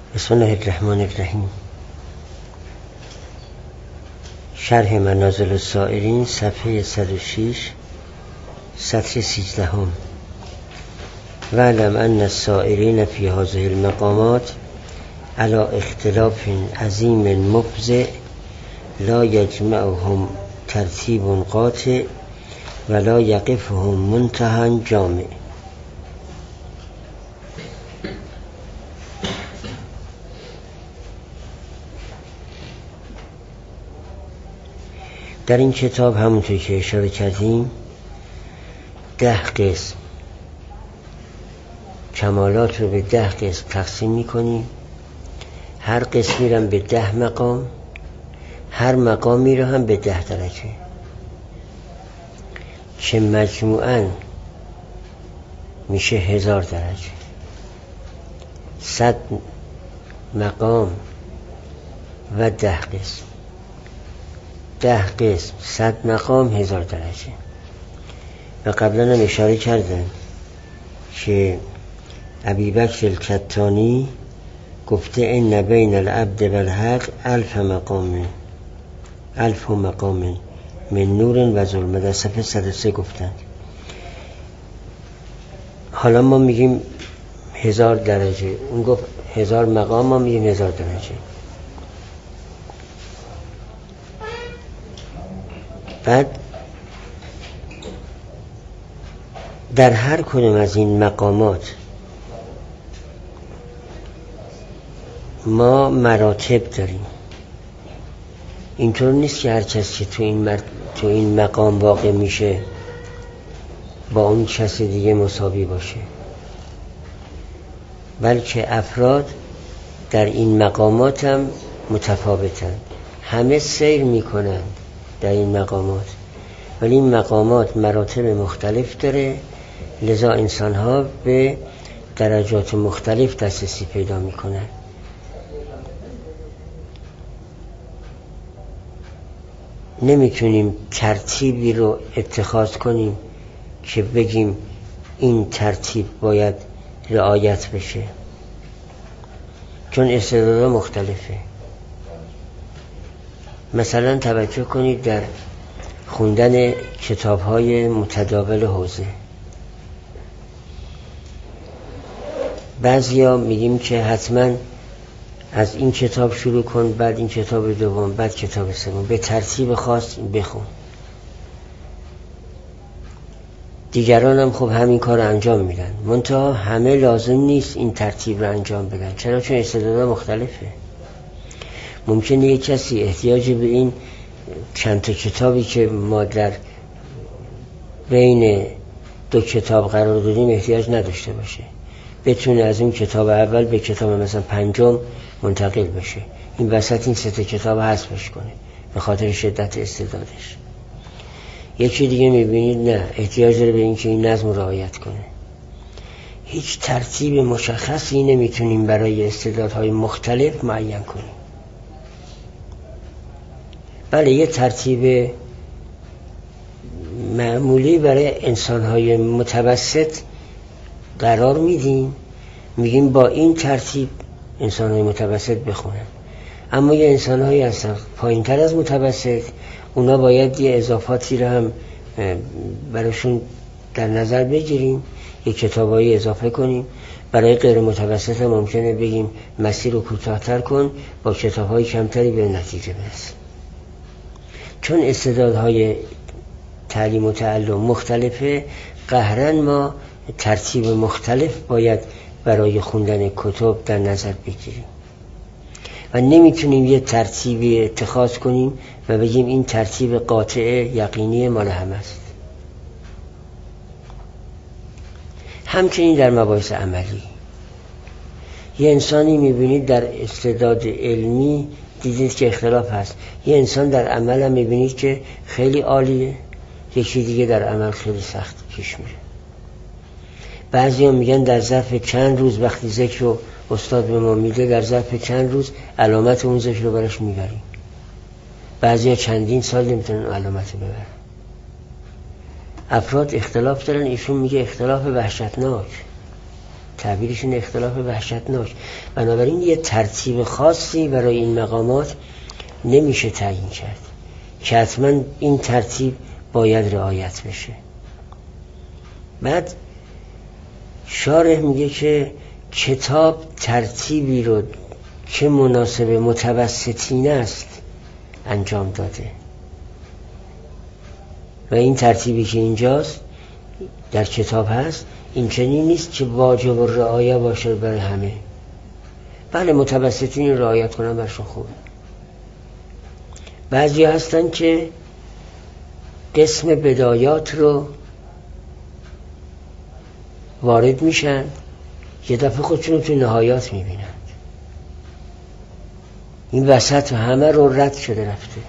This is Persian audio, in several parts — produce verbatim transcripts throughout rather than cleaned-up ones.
بسم الله الرحمن الرحیم. شرح منازل السائرین صفحه صد و شش سطر سیزدهم. واعلم ان السائرین فی هذه المقامات علی اختلاف عظیم مفزع لا یجمعهم ترتیب قاطع ولا یقفهم منتهى جامع. در این کتاب همونطور که اشاره کردیم ده قسم کمالات رو به ده قسم تقسیم میکنیم. هر قسمی رو هم به ده مقام، هر مقامی رو هم به ده درجه، که مجموعاً میشه هزار درجه. صد مقام و ده قسم، ده قسم، صد مقام، هزار درجه. و قبلا هم اشاره کردم که ابیبکر الکتانی گفته ان بین العبد و الحق الف مقام الف مقام من نور و ظلمت، در صفحه صد و سه گفتند. حالا ما میگیم هزار درجه، اون گفت هزار مقام، ما میگیم هزار درجه. بعد در هر کدوم از این مقامات ما مراتب داریم. اینطور نیست که هر کسی که تو این, مر... تو این مقام واقع میشه با اون کس دیگه مساوی باشه، بلکه افراد در این مقامات هم متفاوتن، همه سیر میکنن در این مقامات، ولی این مقامات مراتب مختلف داره، لذا انسان ها به درجات مختلف دسترسی پیدا میکنن. نمیتونیم ترتیبی رو اتخاذ کنیم که بگیم این ترتیب باید رعایت بشه، چون استعدادها مختلفه. مثلا توجه کنید در خوندن کتاب‌های متداول حوزه، بعضیا میگیم که حتما از این کتاب شروع کن، بعد این کتاب دوم، بعد کتاب سوم، به ترتیب خاص بخون. دیگران هم خب همین کار رو انجام میدن، منتها همه لازم نیست این ترتیب رو انجام بدن. چرا؟ چون استعدادها مختلفه. ممکنه یک کسی احتیاج به این چند تا کتابی که ما در بین دو کتاب قرار دادیم احتیاج نداشته باشه، بتونه از اون کتاب اول به کتاب مثلا پنجم منتقل بشه، این وسط این سه تا کتاب حذفش کنه به خاطر شدت استعدادش. یکی دیگه میبینید نه، احتیاج داره به این که این نظم رعایت کنه. هیچ ترتیب مشخصی نمیتونیم برای استعدادهای مختلف معین کنیم. بله، یه ترتیب معمولی برای انسان‌های متوسط قرار میدیم، میگیم با این ترتیب انسان‌های متوسط بخونن. اما یه انسان‌هایی هستن پایین‌تر از متوسط، اونا باید یه اضافاتی رو هم براشون در نظر بگیریم، یه کتابایی اضافه کنیم. برای غیر متوسط هم ممکنه بگیم مسیر رو کوتاه‌تر کن، با کتاب‌های کمتری به نتیجه برس. چون استعدادهای تعلیم و تعلم مختلفه، قهرن ما ترتیب مختلف باید برای خوندن کتب در نظر بگیریم و نمیتونیم یه ترتیبی اتخاذ کنیم و بگیم این ترتیب قاطع یقینی مال همه است. همچنین در مباحث عملی یه انسانی میبینید در استعداد علمی دیدید که اختلاف هست، یه انسان در عمل هم میبینید که خیلی عالیه، یکی دیگه در عمل خیلی سخت پیش میره. بعضی هم میگن در ظرف چند روز وقتی ذکر رو استاد به ما میده، در ظرف چند روز علامت اون ذکر رو برش میبریم. بعضی ها چندین سال نمیتونن علامت ببرن. افراد اختلاف دارن، ایشون میگه اختلاف وحشتناک. تعبیرشون اختلاف وحشتناک. بنابراین یه ترتیب خاصی برای این مقامات نمیشه تعیین کرد که حتما این ترتیب باید رعایت بشه. بعد شارح میگه که کتاب ترتیبی رو که مناسب متوسطین است انجام داده و این ترتیبی که اینجاست در کتاب هست این چنین نیست که واجب و رعایت باشه برای همه. بله متوسطین رعایت کنن برشون خوبه. بعضی هستن که قسم بدایات رو وارد میشن یه دفعه خودشون تو نهایات میبینن، این وسط همه رو رد شده رفته.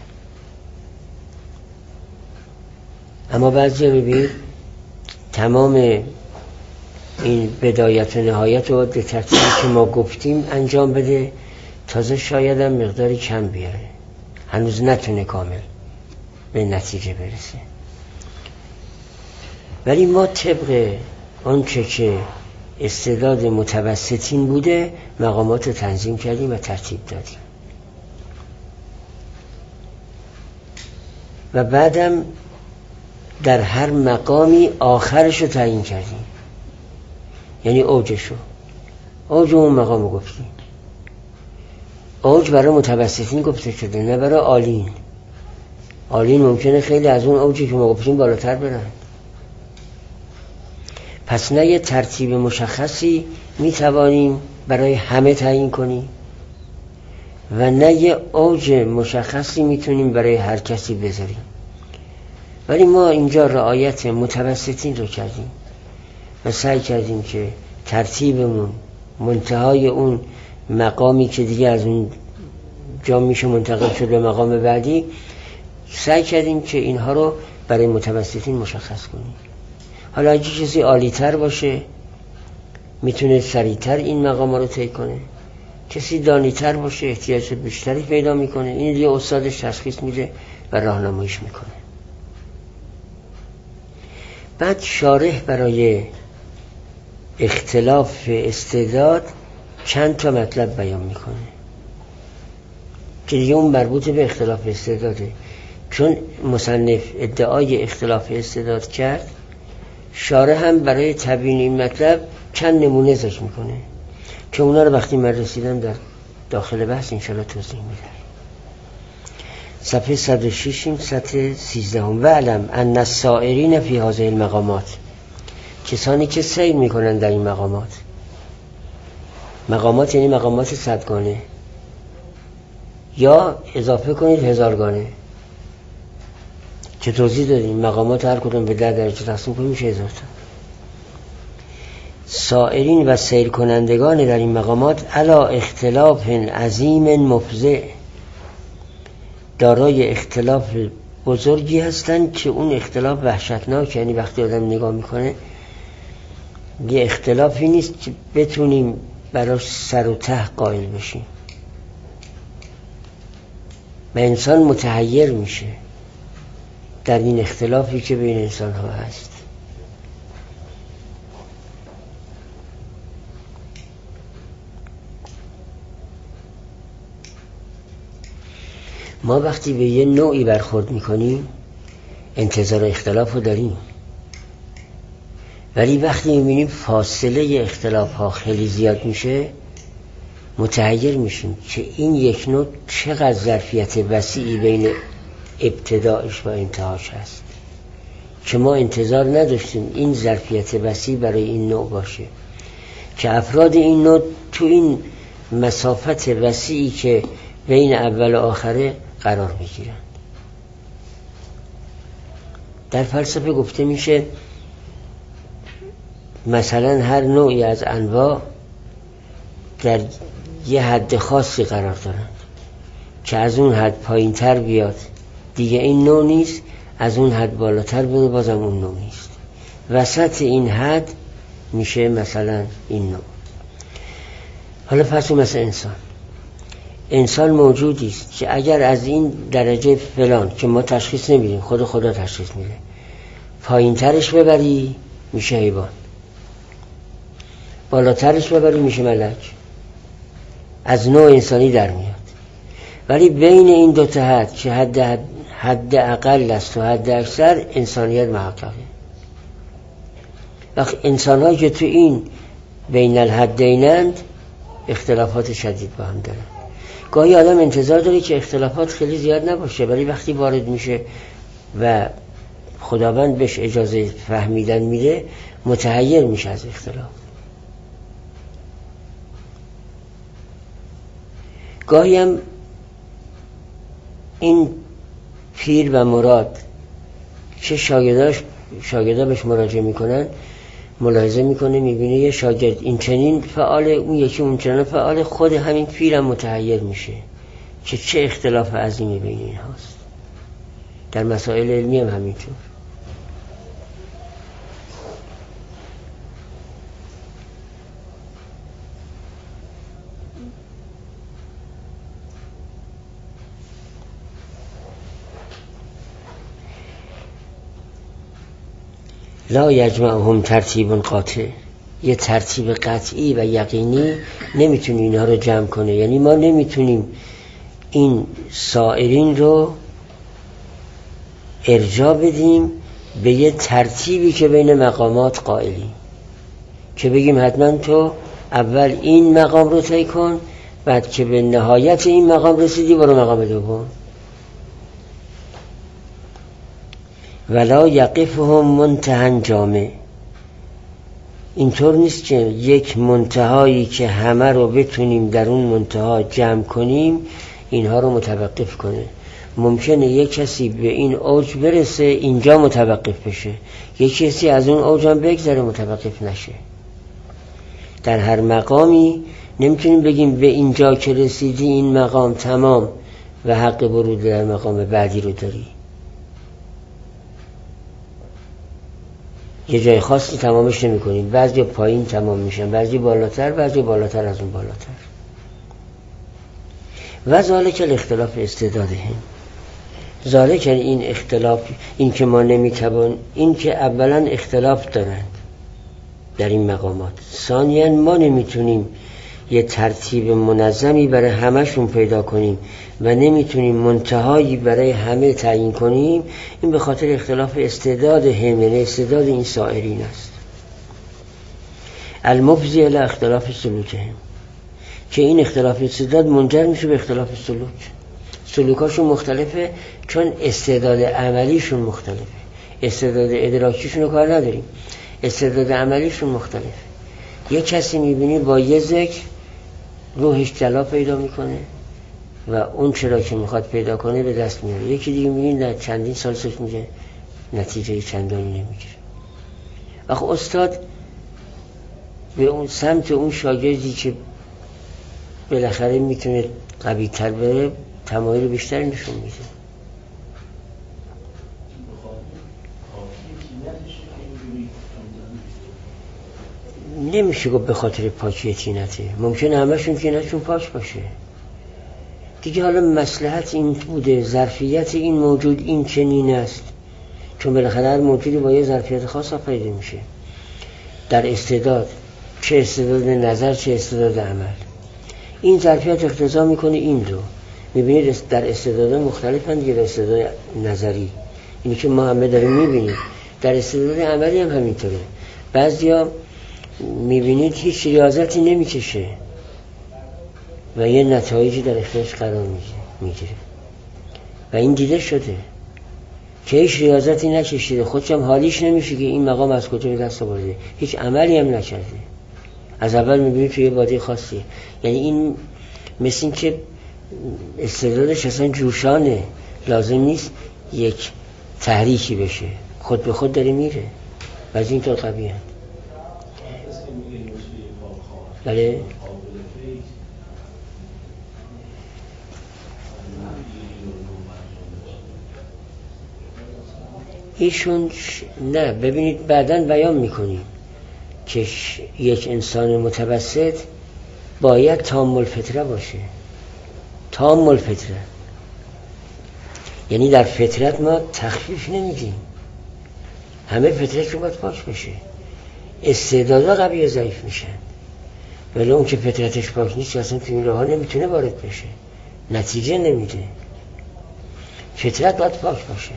اما بعضی ببین تمام این بدایت و نهایت رو به ترتیبی که ما گفتیم انجام بده، تازه شاید هم مقداری کم بیاره، هنوز نتونه کامل به نتیجه برسه. ولی ما طبق آنچه که استعداد متوسطین بوده مقامات رو تنظیم کردیم و ترتیب دادیم و بعدم در هر مقامی آخرش رو تعیین کردیم، یعنی اوجشو اوج اون مقام رو گفتیم. اوج برای متوسطین گفته شده نه برای عالین. عالین ممکنه خیلی از اون اوجی که ما گفتیم بالاتر برن. پس نه یه ترتیب مشخصی میتوانیم برای همه تعیین کنیم و نه یه اوج مشخصی میتونیم برای هر کسی بذاریم. ولی ما اینجا رعایت متوسطین رو کردیم و سعی کردیم که ترتیبمون منتهای اون مقامی که دیگه از اون جا میشه منتقل شد به مقام بعدی، سعی کردیم که اینها رو برای متوسطین مشخص کنیم. حالا اگه کسی عالی تر باشه میتونه سریعتر این مقام رو طی کنه، کسی دانی تر باشه احتیاج بیشتری پیدا میکنه، این دیگه استادش تشخیص میده و راهنماییش میکنه. بعد شارح برای اختلاف استعداد چند تا مطلب بیان میکنه که دیگه اون مربوط به اختلاف استعداده. چون مصنف ادعای اختلاف استعداد کرد، شارح هم برای تبیین این مطلب چند نمونه ذکر میکنه که اونا رو وقتی من رسیدم در داخل بحث انشاءالله توضیح میدم. صفحه صد و شش صفحه سیزده و علم ان السائرین فی هذه المقامات، کسانی که سیر میکنن در این مقامات. مقامات یعنی مقامات صدگانه یا اضافه کنید هزارگانه که توضیح دادیم. مقامات هر کدوم به ده درجه تقسیم کنیم میشه هزار تا. سائرین و سیر کنندگان در این مقامات علا اختلاف عظیم مفزع، دارای اختلاف بزرگی هستند که اون اختلاف وحشتناک، یعنی وقتی آدم نگاه میکنه یه اختلافی نیست که بتونیم براش سر و ته قائل بشیم و انسان متحیر میشه در این اختلافی که بین انسان ها هست. ما وقتی به یه نوعی برخورد میکنیم انتظار اختلاف رو داریم، ولی وقتی میبینیم فاصله اختلاف ها خیلی زیاد میشه متحیر میشیم که این یک نوع چقدر ظرفیت وسیعی بین ابتدایش و انتهاش هست که ما انتظار نداشتیم این ظرفیت وسیع برای این نوع باشه که افراد این نوع تو این مسافت وسیعی که بین اول و آخره قرار میگیرن. در فلسفه گفته میشه مثلا هر نوعی از انواع در یه حد خاصی قرار دارند که از اون حد پایین تر بیاد دیگه این نوع نیست، از اون حد بالاتر بره بازم اون نوع نیست، وسط این حد میشه مثلا این نوع. حالا پس مثلا انسان انسان موجودی است که اگر از این درجه فلان که ما تشخیص نمیدیم، خود خدا تشخیص میده، پایین ترش ببری میشه حیوان. بالاترش ببری میشه ملک، از نوع انسانی در میاد. ولی بین این دو تا حد که حد حد اقل است و حد اکثر انسانیت محققه. وقت انسان‌هایی که تو این بین الحدینند اختلافات شدید با هم دارن. گاهی آدم انتظار داره که اختلافات خیلی زیاد نباشه، ولی وقتی وارد میشه و خداوند بهش اجازه فهمیدن میده متحیر میشه از اختلاف. گاهی هم این پیر و مراد چه شاگرداش شاگردا بهش مراجعه میکنن، ملاحظه میکنه میبینه یه شاگرد این چنین فعال، اون یکی اون چنین فعال، خود همین پیرم متحیر میشه که چه اختلاف عظیمی بین این هاست. در مسائل علمی هم همینطور. لا یجمعهم ترتیب قاطع، یه ترتیب قطعی و یقینی نمیتونه اینها رو جمع کنه. یعنی ما نمیتونیم این سائرین رو ارجاع بدیم به یه ترتیبی که بین مقامات قائلیم، که بگیم حتما تو اول این مقام رو طی کن، بعد که به نهایت این مقام رسیدی برو مقام دوم. ولا یقفهم منتهى جامع، اینطور نیست که یک منتهایی که همه رو بتونیم در اون منتها جمع کنیم اینها رو متوقف کنه. ممکنه یک کسی به این اوج برسه اینجا متوقف بشه، یک کسی از اون اوج هم بگذره متوقف نشه. در هر مقامی نمیتونیم بگیم به اینجا که رسیدی این مقام تمام و حق ورود در مقام بعدی رو داری. یه جای خاصی تمامش نمی کنیم، بعضی پایین تمام میشن، بعضی بالاتر، بعضی بالاتر از اون بالاتر. و ذالک الاختلاف استعدادهم، ذالک این اختلاف، این که ما نمیتوان، این که اولا اختلاف دارند در این مقامات، ثانیاً ما نمیتونیم یه ترتیب منظمی برای همشون پیدا کنیم و نمیتونیم منتهایی برای همه تعیین کنیم. این به خاطر اختلاف استعداد هم، یعنی استعداد این سائرین است. المفضی الی اختلاف سلوکهم، که این اختلاف استعداد منجر میشه به اختلاف سلوک. سلوکاشون مختلفه چون استعداد عملیشون مختلفه. استعداد ادراکیشون رو کار نداریم، استعداد عملیشون مختلفه. یک کسی میبینی با یه ذکر روحش جلا پیدا میکنه و اون چرا که میخواد پیدا کنه به دست میاره. یکی دیگه میبینی در چندین سال سکر میگه نتیجه چندانی نمیگیره. آخه استاد به اون سمت اون شاگردی که بالاخره میتونه قوی تر بره تمایل بیشتر نشون میده. نمیشه گفت به خاطر پاکی طینته، ممکنه همشون طینتشون پاک باشه دیگه. حالا مصلحت این بوده، ظرفیت این موجود این چنین است، چون بالاخره هر موجودی با یه ظرفیت خاص آفریده میشه. در استعداد، چه استعداد نظر چه استعداد عمل، این ظرفیت اقتضا میکنه این رو. میبینید در استعداد مختلف هم دیگه، استعداد نظری اینی که ما همه داریم میبینیم، در استعداد عملی هم همینطوره. بعضیا میبینید هیچ ریاضتی نمیکشه و یه نتایجی در اختیارش قرار میگیره و این دیده شده که هیچ ریاضتی نکشیده، خودش هم حالیش نمیشه که این مقام از کجا به دست آورده، هیچ عملی هم نکرده. از اول میبینید توی یه وادی خاصی، یعنی این مثل این که استعدادش اصلا جوشانه، لازم نیست یک تحریکی بشه، خود به خود داره میره و از اینطور قوی هم. بله ایشون ش... نه ببینید بعداً بیان میکنیم که ش... یک انسان متوسط باید تام الفطره باشه. تام الفطره یعنی در فطرت ما تخفیف نمیدیم، همه فطرت رو باید پاک بشه. استعدادا قوی ضعیف میشن، ولی اون که فطرتش پاک نیست اصلا تو این راه ها نمیتونه وارد بشه، نتیجه نمیده. فطرت باید پاک باشه،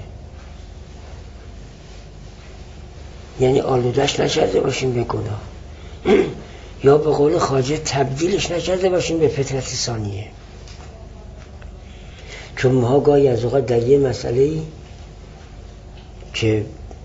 یعنی آلودش نکرده باشیم به گناه یا به قول خواجه تبدیلش نکرده باشیم به فطرت ثانیه. چون ما گاهی از اوقات در یه مسئله‌ای که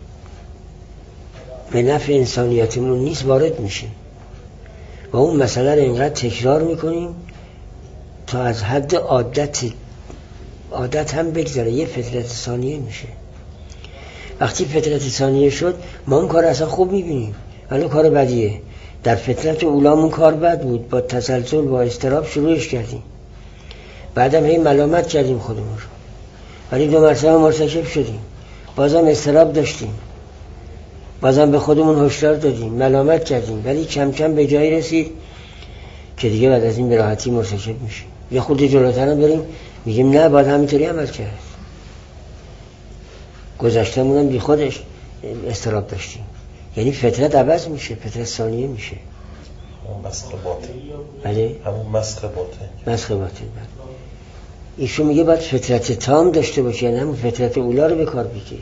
به نفع انسانیتمون نیست وارد میشیم و اون مسئله رو اینقدر تکرار میکنیم تا از حد عادت عادت هم بگذره، یه فطرت ثانیه میشه. وقتی فطرت ثانیه شد ما اون کار اصلا خوب میبینیم ولی کار بدیه. در فطرت اولامون کار بد بود، با تسلسل با اضطراب شروعش کردیم، بعدم هی ملامت کردیم خودمون رو، ولی دو مرتبه مرتکب شدیم، بازم اضطراب داشتیم، بازم به خودمون هشدار دادیم، ملامت کردیم، ولی کم کم به جایی رسید که دیگه بعد از این به راحتی مرتکب میشیم. یه خورده جلوتر هم بریم میگیم نه باید همینطوری عمل کرد، گذشتمون هم بی خودش اضطراب داشتیم. یعنی فطرت عوض میشه، فطرت ثانیه میشه. همون مسخ باطن. بله همون مسخ باطن. مسخ باطن. ایشون میگه باید فطرت تام داشته باشه، یعنی همون فطرت اولا رو به کار بگیری.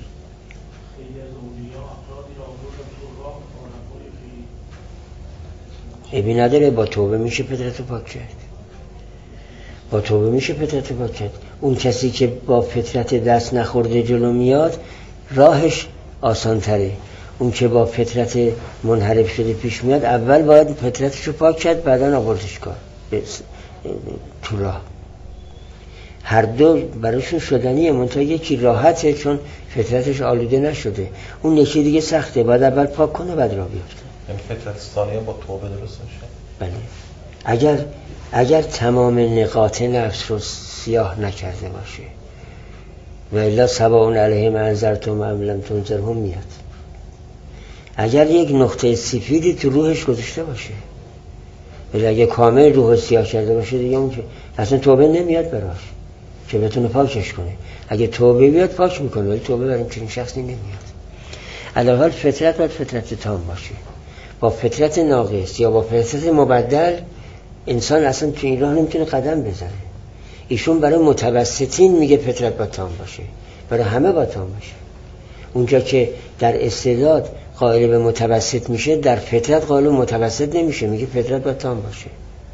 عیبی نداره، با توبه میشه فطرت رو پاک کرد، با توبه میشه فطرت رو پاک کرد. اون کسی که با فطرت دست نخورده جلو میاد راهش آسان تره. اون که با فطرت منحرف شده پیش میاد اول باید فطرتش رو پاک کرد بعداً آوردش کار تو راه. هر دو براشون شدنیه، منتها یکی راحته چون فطرتش آلوده نشده، اون یکی دیگه سخته، باید اول پاک کنه بعد راه بیفته. یعنی فطرت ثانیه با توبه درست میشه. بله. اگر اگر تمام نقاط نفس رو سیاه نکرده باشه و الا سواء علیهم انذرتم ام لم تنذرهم میاد. اگر یک نقطه سفیدی تو روحش گذاشته باشه، ولی اگه کامل روح سیاه کرده باشه دیگه اون که اصلا توبه نمیاد براش که بتونه پاکش کنه. اگه توبه بیاد پاک میکنه، ولی توبه برای چنین شخصی نمیاد. علاوه فطرت باید فطرت تام باشه. با فطرت ناقص یا با فطرت مبدل انسان اصلا تو این راه نمیتونه قدم بزنه. ایشون برای متوسطین میگه فطرت باید تام باشه، برای همه باید تام باشه. اونجا که در استعداد قائل به متوسط میشه، در فطرت قائل به متوسط نمیشه، میگه فطرت باید تام باشه.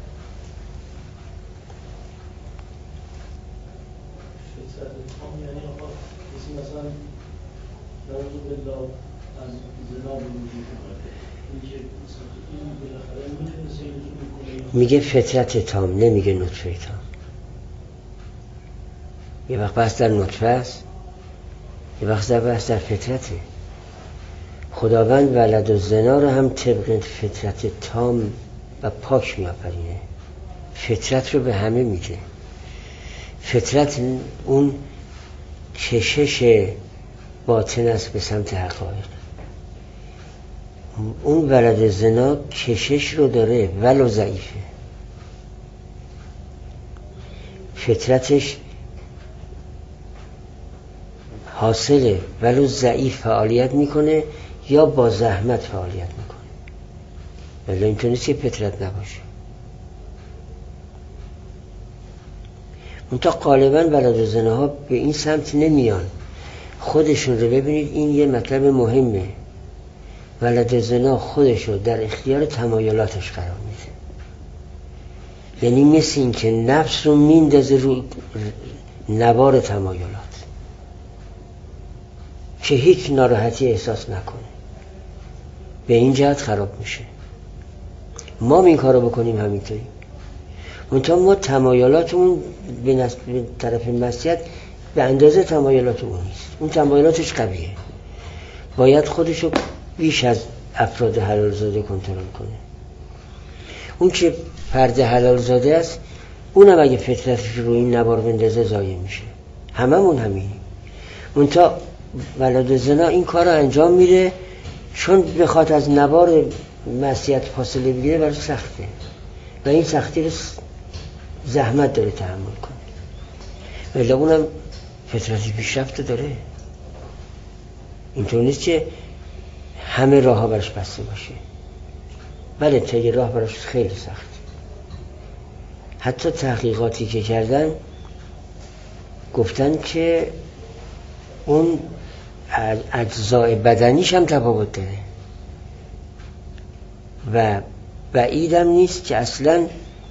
میگه فطرت تام، نمیگه نطفه تام. یه وقت بحث در نطفه است، یه وقت در بحث در فطرته. خداوند ولد و زنا رو هم طبق فطرت تام و پاک میآفرینه. فطرت رو به همه میده. فطرت اون کشش باطن است به سمت حقایق. اون ولد زنا کشش رو داره ولو ضعیفه. فطرتش حاصله ولو ضعیف فعالیت میکنه یا با زحمت فعالیت میکنه، ولی اینطور نیست که فطرت نباشه. منتها غالباً ولد زناها به این سمت نمیان. خودشون رو ببینید، این یه مطلب مهمه. ولد زنا خودش رو در اختیار تمایلاتش قرار میده. یعنی مثل این که نفس رو میندازه رو نوار تمایلات که هیچ ناراحتی احساس نکنه. به این جهت خراب میشه. ما این کارو بکنیم همینطوری. منتها ما تمایلاتمون به طرف معصیت به اندازه تمایلاتمون نیست. اون تمایلاتش قویه. باید خودشو بیش از افراد حلال زاده کنترل کنه. اون که فرد حلال زاده است، اونم اگه فطرتش رو این نوار بندازه ضایع میشه. هممون همینیم. منتها ولد زنا این کار رو انجام میده چون بخواد از نوار معصیت فاصله بگیره، برای سخته و این سختی رو زحمت داره تحمل کنه. ولی اونم فطرتی پیشرفت داره. اینطور نیست که همه راه ها برش بسته باشه. بله طی راه براش خیلی سخت. حتی تحقیقاتی که کردن گفتن که اون اجزای بدنیش هم تفاوت داره و بعیدم نیست که اصلا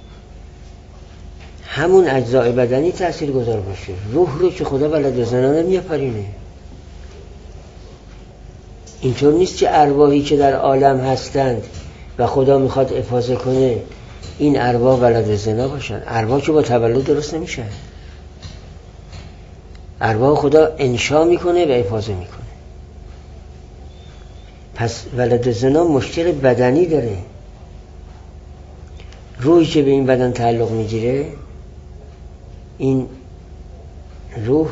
همون اجزای بدنی تأثیر گذار باشه. روح رو که خدا ولد زنا نمی‌آفرینه. اینطور نیست که ارواحی که در عالم هستند و خدا میخواد افاضه کنه این ارواح ولد زنا باشن. ارواح که با تولد درست نمیشن. ارواح خدا انشا میکنه و افاضه میکنه. پس ولد زنا مشکل بدنی داره. روحی که به این بدن تعلق میگیره، این روح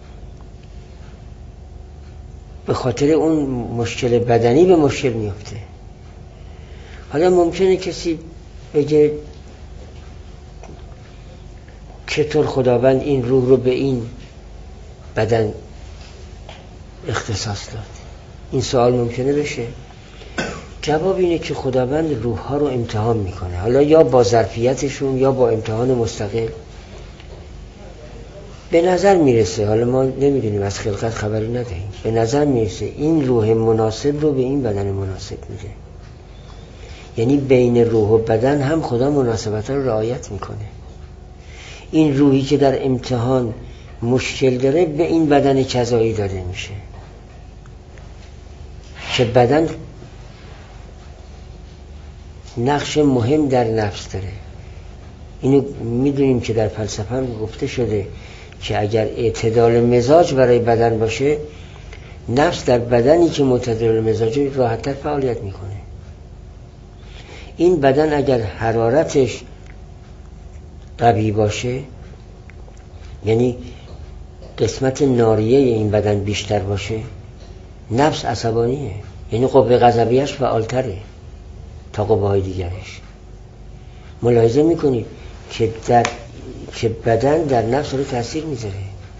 به خاطر اون مشکل بدنی به مشکل میفته. حالا ممکنه کسی بگه چطور خداوند این روح رو به این بدن اختصاص داد؟ این سوال ممکنه بشه. جواب اینه که خداوند روح ها رو امتحان میکنه، حالا یا با ظرفیتشون یا با امتحان مستقل. به نظر میرسه، حالا ما نمیدونیم، از خلقت خبری ندهیم، به نظر میرسه این روح مناسب رو به این بدن مناسب میده. یعنی بین روح و بدن هم خدا مناسبت رو رعایت میکنه. این روحی که در امتحان مشکل داره به این بدن کذایی داده میشه که بدن نقش مهم در نفس داره. اینو میدونیم که در فلسفه هم گفته شده که اگر اعتدال مزاج برای بدن باشه، نفس در بدنی که معتدل مزاجه راحت‌تر فعالیت میکنه. این بدن اگر حرارتش قوی باشه، یعنی قسمت ناریه این بدن بیشتر باشه، نفس عصبانیه، یعنی قوه غضبیش فعالتره تا قوه های دیگرش. ملاحظه میکنید که در که بدن در نفس رو تأثیر میذاره.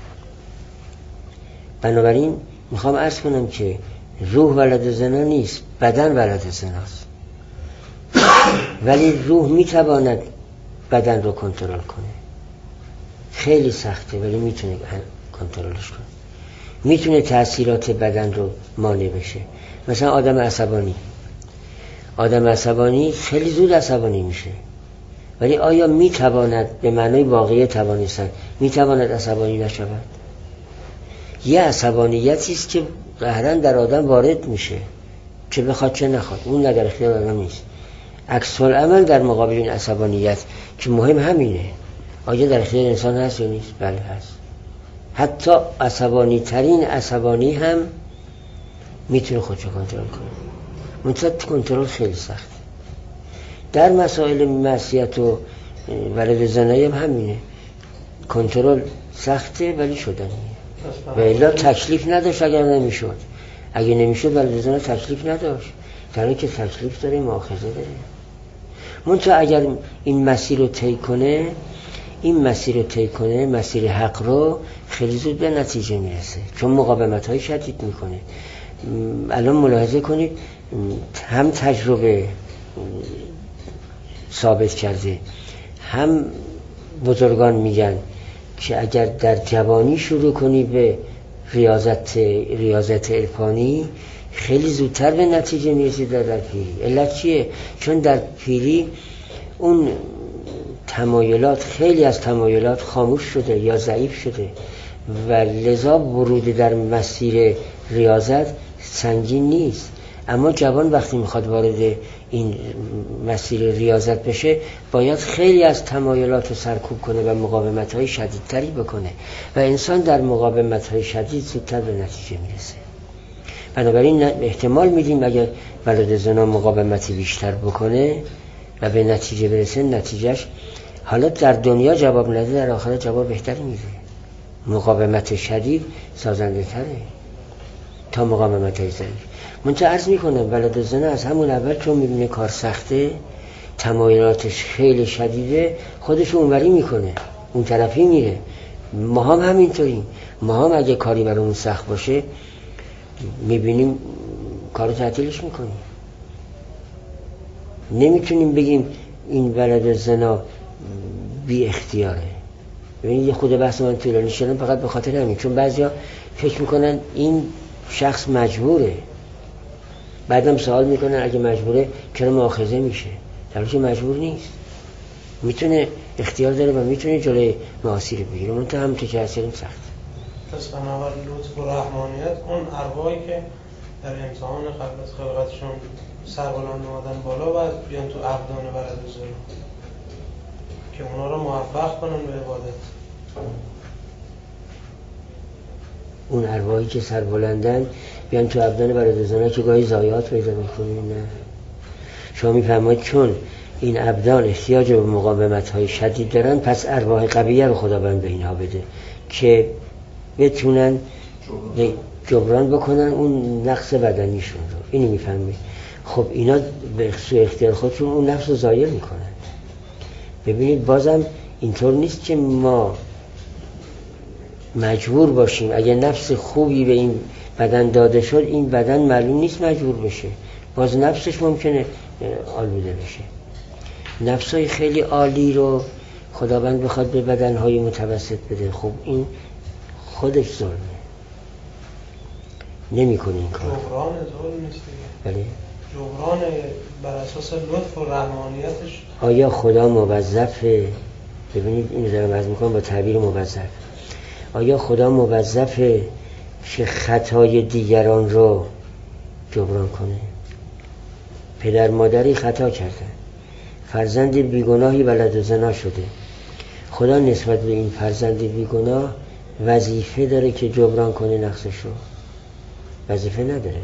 بنابراین میخوام عرض کنم که روح ولد زنا نیست، بدن ولد زناست. ولی روح میتواند بدن رو کنترل کنه. خیلی سخته ولی میتونه کنترلش کنه. میتونه تأثیرات بدن رو مانع بشه. مثلا آدم عصبانی آدم عصبانی خیلی زود عصبانی میشه، ولی آیا میتواند به معنای واقعی توانستن میتواند عصبانی نشود؟ یه عصبانیتی است که قهرن در آدم وارد میشه، چه بخواد چه نخواد، اون در اختیار آدم نیست. عکس العمل در مقابل این عصبانیت که مهم همینه، آیا در اختیار انسان هست یا نیست؟ بله هست. حتی عصبانی ترین عصبانی هم میتونه خودشو کنترل کنه. منتها کنترل خیلی سخت. در مسائل معصیت و ولد زنایی هم همینه، کنترل سخته ولی شدنیه. و الا تکلیف نداشت اگر نمیشد. اگه نمیشد ولد زنا تکلیف نداشت، در حالی که تکلیف داره، مؤاخذه داره. منتها اگر این مسیر رو طی کنه این مسیر رو طی کنه مسیر حق رو، خیلی زود به نتیجه میرسه، چون مقاومت های شدید میکنه. الان ملاحظه کنید، هم تجربه ثابت کرده، هم بزرگان میگن که اگر در جوانی شروع کنی به ریاضت ریاضت عرفانی، خیلی زودتر به نتیجه میرسی در, در پیری. علت چیه؟ چون در پیری اون تمایلات، خیلی از تمایلات خاموش شده یا ضعیف شده و لذا ورود در مسیر ریاضت سنگین نیست. اما جوان وقتی میخواد وارد این مسیر ریاضت بشه، باید خیلی از تمایلات رو سرکوب کنه و مقاومت‌های شدیدتری بکنه و انسان در مقاومت‌های شدید زودتر به نتیجه میرسه. بنابراین احتمال میدیم اگر ولد زنا مقاومتی بیشتر بکنه و به نتیجه برسه، نتیجهش حالا در دنیا جواب نده، در آخرت جواب بهتری میده. مقاومت شدید سازنده تره تا مقاومت‌های ضعیف. منتها عرض میکنم ولد زنا از همون اول چون میبینه کار سخته، تمایلاتش خیلی شدیده، خودش اونوری میکنه، اون طرفی میره. ما هم همینطوریم. ما هم اگه کاری برامون سخت باشه میبینیم کارو تعطیلش میکنیم. نمیتونیم بگیم این ولد زنا بی اختیاره. ببینید یه خود بحث من طولانی شدم فقط به خاطر همین، چون بعضیا فکر میکنن این شخص مجبوره، بعدم سوال میکنن اگه مجبوره چرا مؤاخذه میشه؟ در حالی که مجبور نیست، میتونه اختیار داره و میتونه جلوی معاصی رو بگیره، منتها همونطور که هستیم سخت. پس بنابراین لطف و رحمانیت اون ارواحی که در امتحان قبل از خلقتشون سربلند اومدن بالا باید بیان تو ابدان بلد بذارن که اونا رو موفق کنن به عبادت. اون ارواحی که سربلندن بیان تو ابدان بلدوزانه که گاهی ضایعات پیدا میکنیم. نه شما میفهمید چون این ابدان احتیاج به مقاومت های شدید دارن، پس ارواح قویه رو خداوند به اینها بده که بتونن جبران بکنن اون نقص بدنیشون رو. اینو میفهمید؟ خب اینا به سوی اختیار خودشون اون نفس رو ضایع میکنن. ببینید بازم اینطور نیست که ما مجبور باشیم. اگه نفس خوبی به این بدن داده شد، این بدن معلوم نیست مجبور بشه، باز نفسش ممکنه آلوده بشه. نفسای خیلی عالی رو خداوند بخواد به بدنهای متوسط بده، خب این خودش ظلمه، نمی کنه این کار. جبران ظلم نیست دیگه. بله؟ جبران بر اساس لطف و رحمانیتش. آیا خدا موظفه؟ ببینید اینو دارم عرض میکنم با تعبیر موظف. آیا خدا موظفه که خطای دیگران رو جبران کنه؟ پدر مادری خطا کردن، فرزند بیگناهی ولد و زنا شده، خدا نسبت به این فرزند بیگناه وظیفه داره که جبران کنه نقصش رو؟ وظیفه نداره.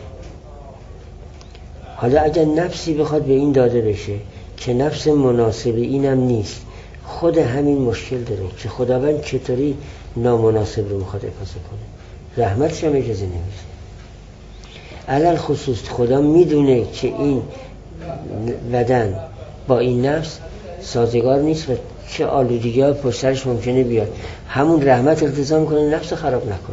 حالا اگر نفسی بخواد به این داده بشه که نفس مناسب اینم نیست، خود همین مشکل داره که خداوند چطوری نامناسب رو میخواد افاظه کنه، رحمتش هم اجازه نمیشه. علل خصوص خدا میدونه که این بدن با این نفس سازگار نیست و چه آلودگی ها پشت سرش ممکنه بیاد، همون رحمت اقتضا میکنه نفس خراب نکنه.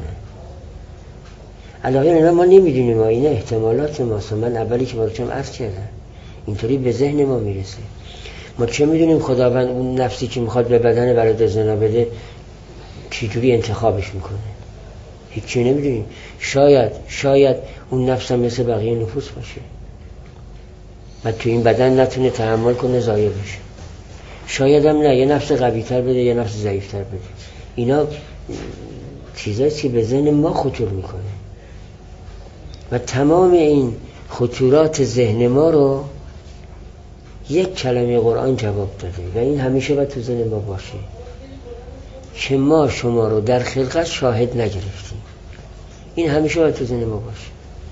علاوه اینا ما نمیدونیم، ما اینا احتمالات ماست. من اولی که براتون عرض کردم اینطوری به ذهن ما میرسه. ما چه میدونیم خداوند اون نفسی که میخواد به بدن ولد زنا بده چجوری انتخابش میکنه؟ هیچی نمیدونیم. شاید شاید اون نفس هم مثل بقیه نفوس باشه و تو این بدن نتونه تحمل کنه ضایع بشه. شاید هم نه، یه نفس قوی تر بده یه نفس ضعیف تر بده. اینا چیزایی که به ذهن ما خطور میکنه و تمام این خطورات ذهن ما رو یک کلمه قرآن جواب داده و این همیشه باید تو ذهن ما باشه که ما شما رو در خلقت شاهد نگرفتیم. این همیشه باید تو ذهن ما باشه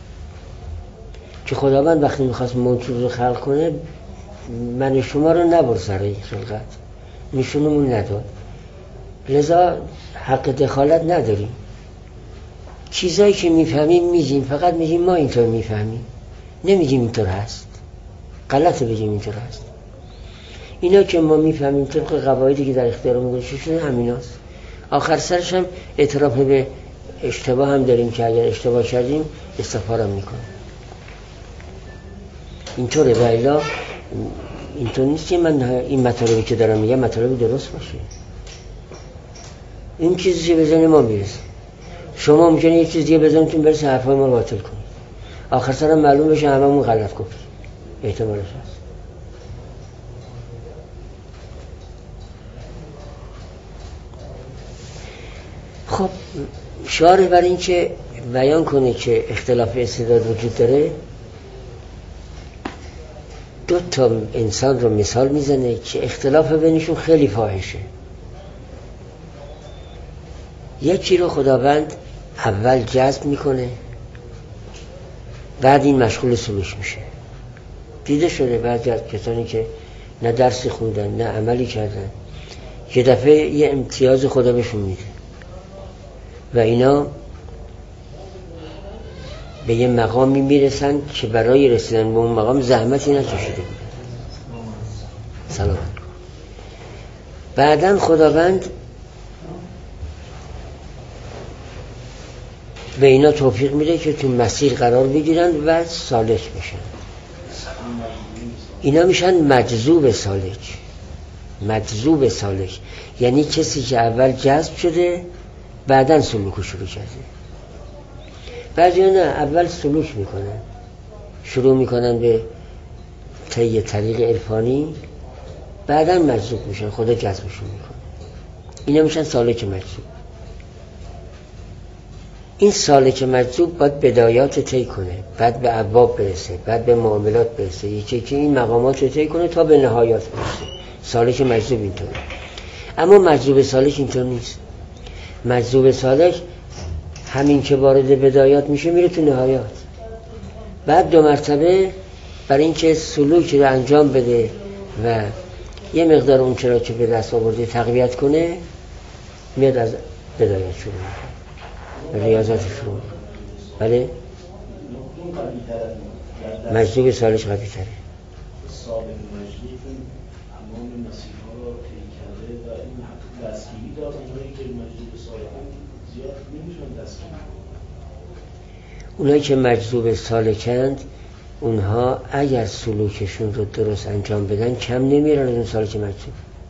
که خداوند وقتی میخواست موجود رو خلق کنه من شما رو نبر سر خلقت، نشونمون نداد، لذا حق دخالت نداریم. چیزایی که میفهمیم میگیم، فقط میگیم ما اینطور میفهمیم، نمیگیم اینطور هست. غلطه بگیم اینطور هست. اینا که ما میفهمیم طبق قواعدی که در اختیارمون گذاشته شده همیناست. آخر سرش هم اعتراف به اشتباه هم داریم که اگر اشتباه کردیم استغفار هم میکنیم. اینطوره و الا اینطور نیست که من این مطالبی که دارم میگم مطالب درست باشه. این چیزی که به ذهن ما میرسه. شما ممکنه یک چیز دیگه بزنتون برسه حرفای ما رو باطل کنید، آخر سرم معلوم بشه هممون غلط گفتیم. احتمالش هست. خب شارح برای این که بیان کنه که اختلاف استعداد وجود داره دو تا انسان رو مثال میزنه که اختلاف بینشون خیلی فاحشه. یکی رو خداوند اول جذب میکنه، بعد این مشغول سلوک میشه. دیده شده بعضی از کسانی که نه درسی خوندن نه عملی کردن یه دفعه یه امتیاز خدا بهشون میده و اینا به یه مقامی میرسن که برای رسیدن به اون مقام زحمتی نکشیده بودن. سلام. بعدن خداوند به اینا توفیق میده که تو مسیر قرار بگیرن و سالک بشن. اینا میشن مجذوب سالک. مجذوب سالک یعنی کسی که اول جذب شده بعداً سلوک شروع کرده. بعضی نه، اول سلوک میکنن، شروع میکنن به طی طریق عرفانی، بعداً مجذوب میشن، خدا جذبشون میکنه. اینا میشن سالک مجذوب. این سالک مجذوب باید بدایات طی کنه، بعد به ابواب برسه، بعد به معاملات برسه، یکی که این مقامات رو طی کنه تا به نهایات برسه. سالک مجذوب اینطوره. اما مجذوب سالک اینطور نیست. مجذوب سالک همین که وارد بدایات میشه میره تو نهایات. بعد دو مرتبه برای اینکه سلوکی رو انجام بده و یه مقدار اون چرا که به دست آورده تقویت کنه، میاد از بدایات شروع میکنه، ریاضات شروع میکنه. بله؟ مجذوب سالک قوی تره. اونایی که مجذوب سالکند، اونها اگر سلوکشون رو درست انجام بدن کم نمیرن از اون سالک مجذوب.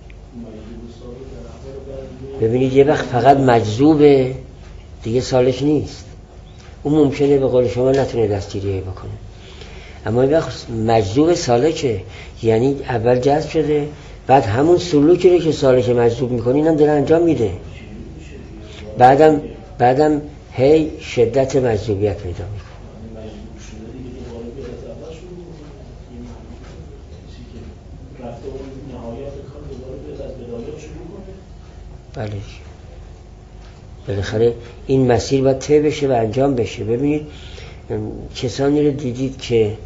ببینید یه وقت فقط مجذوب دیگه سالک نیست، اون ممکنه به قول شما نتونه دستگیری بکنه، اما یه وقت مجذوب سالکه، یعنی اول جذب شده، بعد همون سلوکی رو که سالک مجذوب میکنه اینم داره انجام میده، بعدم بعدم هی شدت مجذوبیت پیدا میکنه. بله، بالاخره این مسیر باید طی بشه و انجام بشه. ببینید کسانی رو دیدید که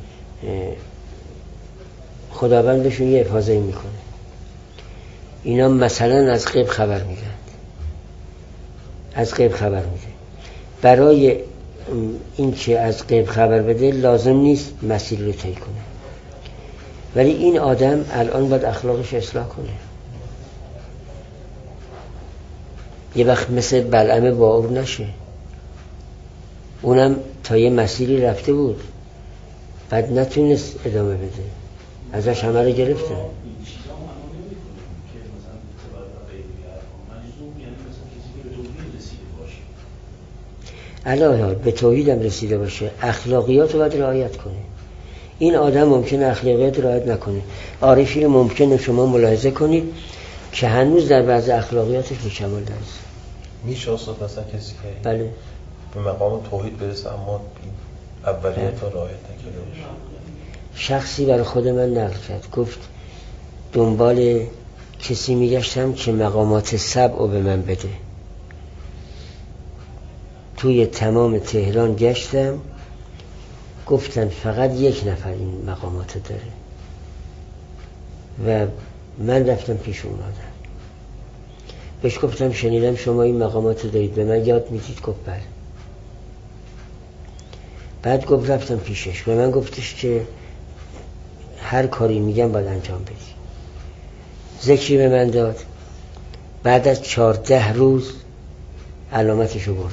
خداوندشون یه حفاظتی میکنه، اینا مثلا از غیب خبر میدن، از غیب خبر میده. برای این که از غیب خبر بده لازم نیست مسیر رو طی کنه، ولی این آدم الان باید اخلاقش اصلاح کنه. یه وقت مثل بلعم باور نشه، اونم تا یه مسیری رفته بود بعد نتونست ادامه بده، ازش همه رو گرفتن. علاوه به توحید هم رسیده باشه، اخلاقیات رو باید رعایت کنه. این آدم ممکنه اخلاقیات رعایت نکنه. عارفی رو ممکنه شما ملاحظه کنید که هنوز در بعض اخلاقیاتش به کمال نرسیده. میشه اصلا مثلا کسی که بله به مقام توحید برسه اما اولیات رو رعایت نکرده باشه. شخصی برای خود من نقل کرد، گفت دنبال کسی میگشتم که مقامات سبع رو به من بده. توی تمام تهران گشتم، گفتن فقط یک نفر این مقامات داره و من رفتم پیش اون آدم، بهش گفتم شنیدم شما این مقامات دارید، به من یاد میدید؟ گفت بله. بعد گفت رفتم پیشش، به من گفتش که هر کاری میگم باید انجام بدی. ذکری به من داد، بعد از چهارده روز علامتشو بردم.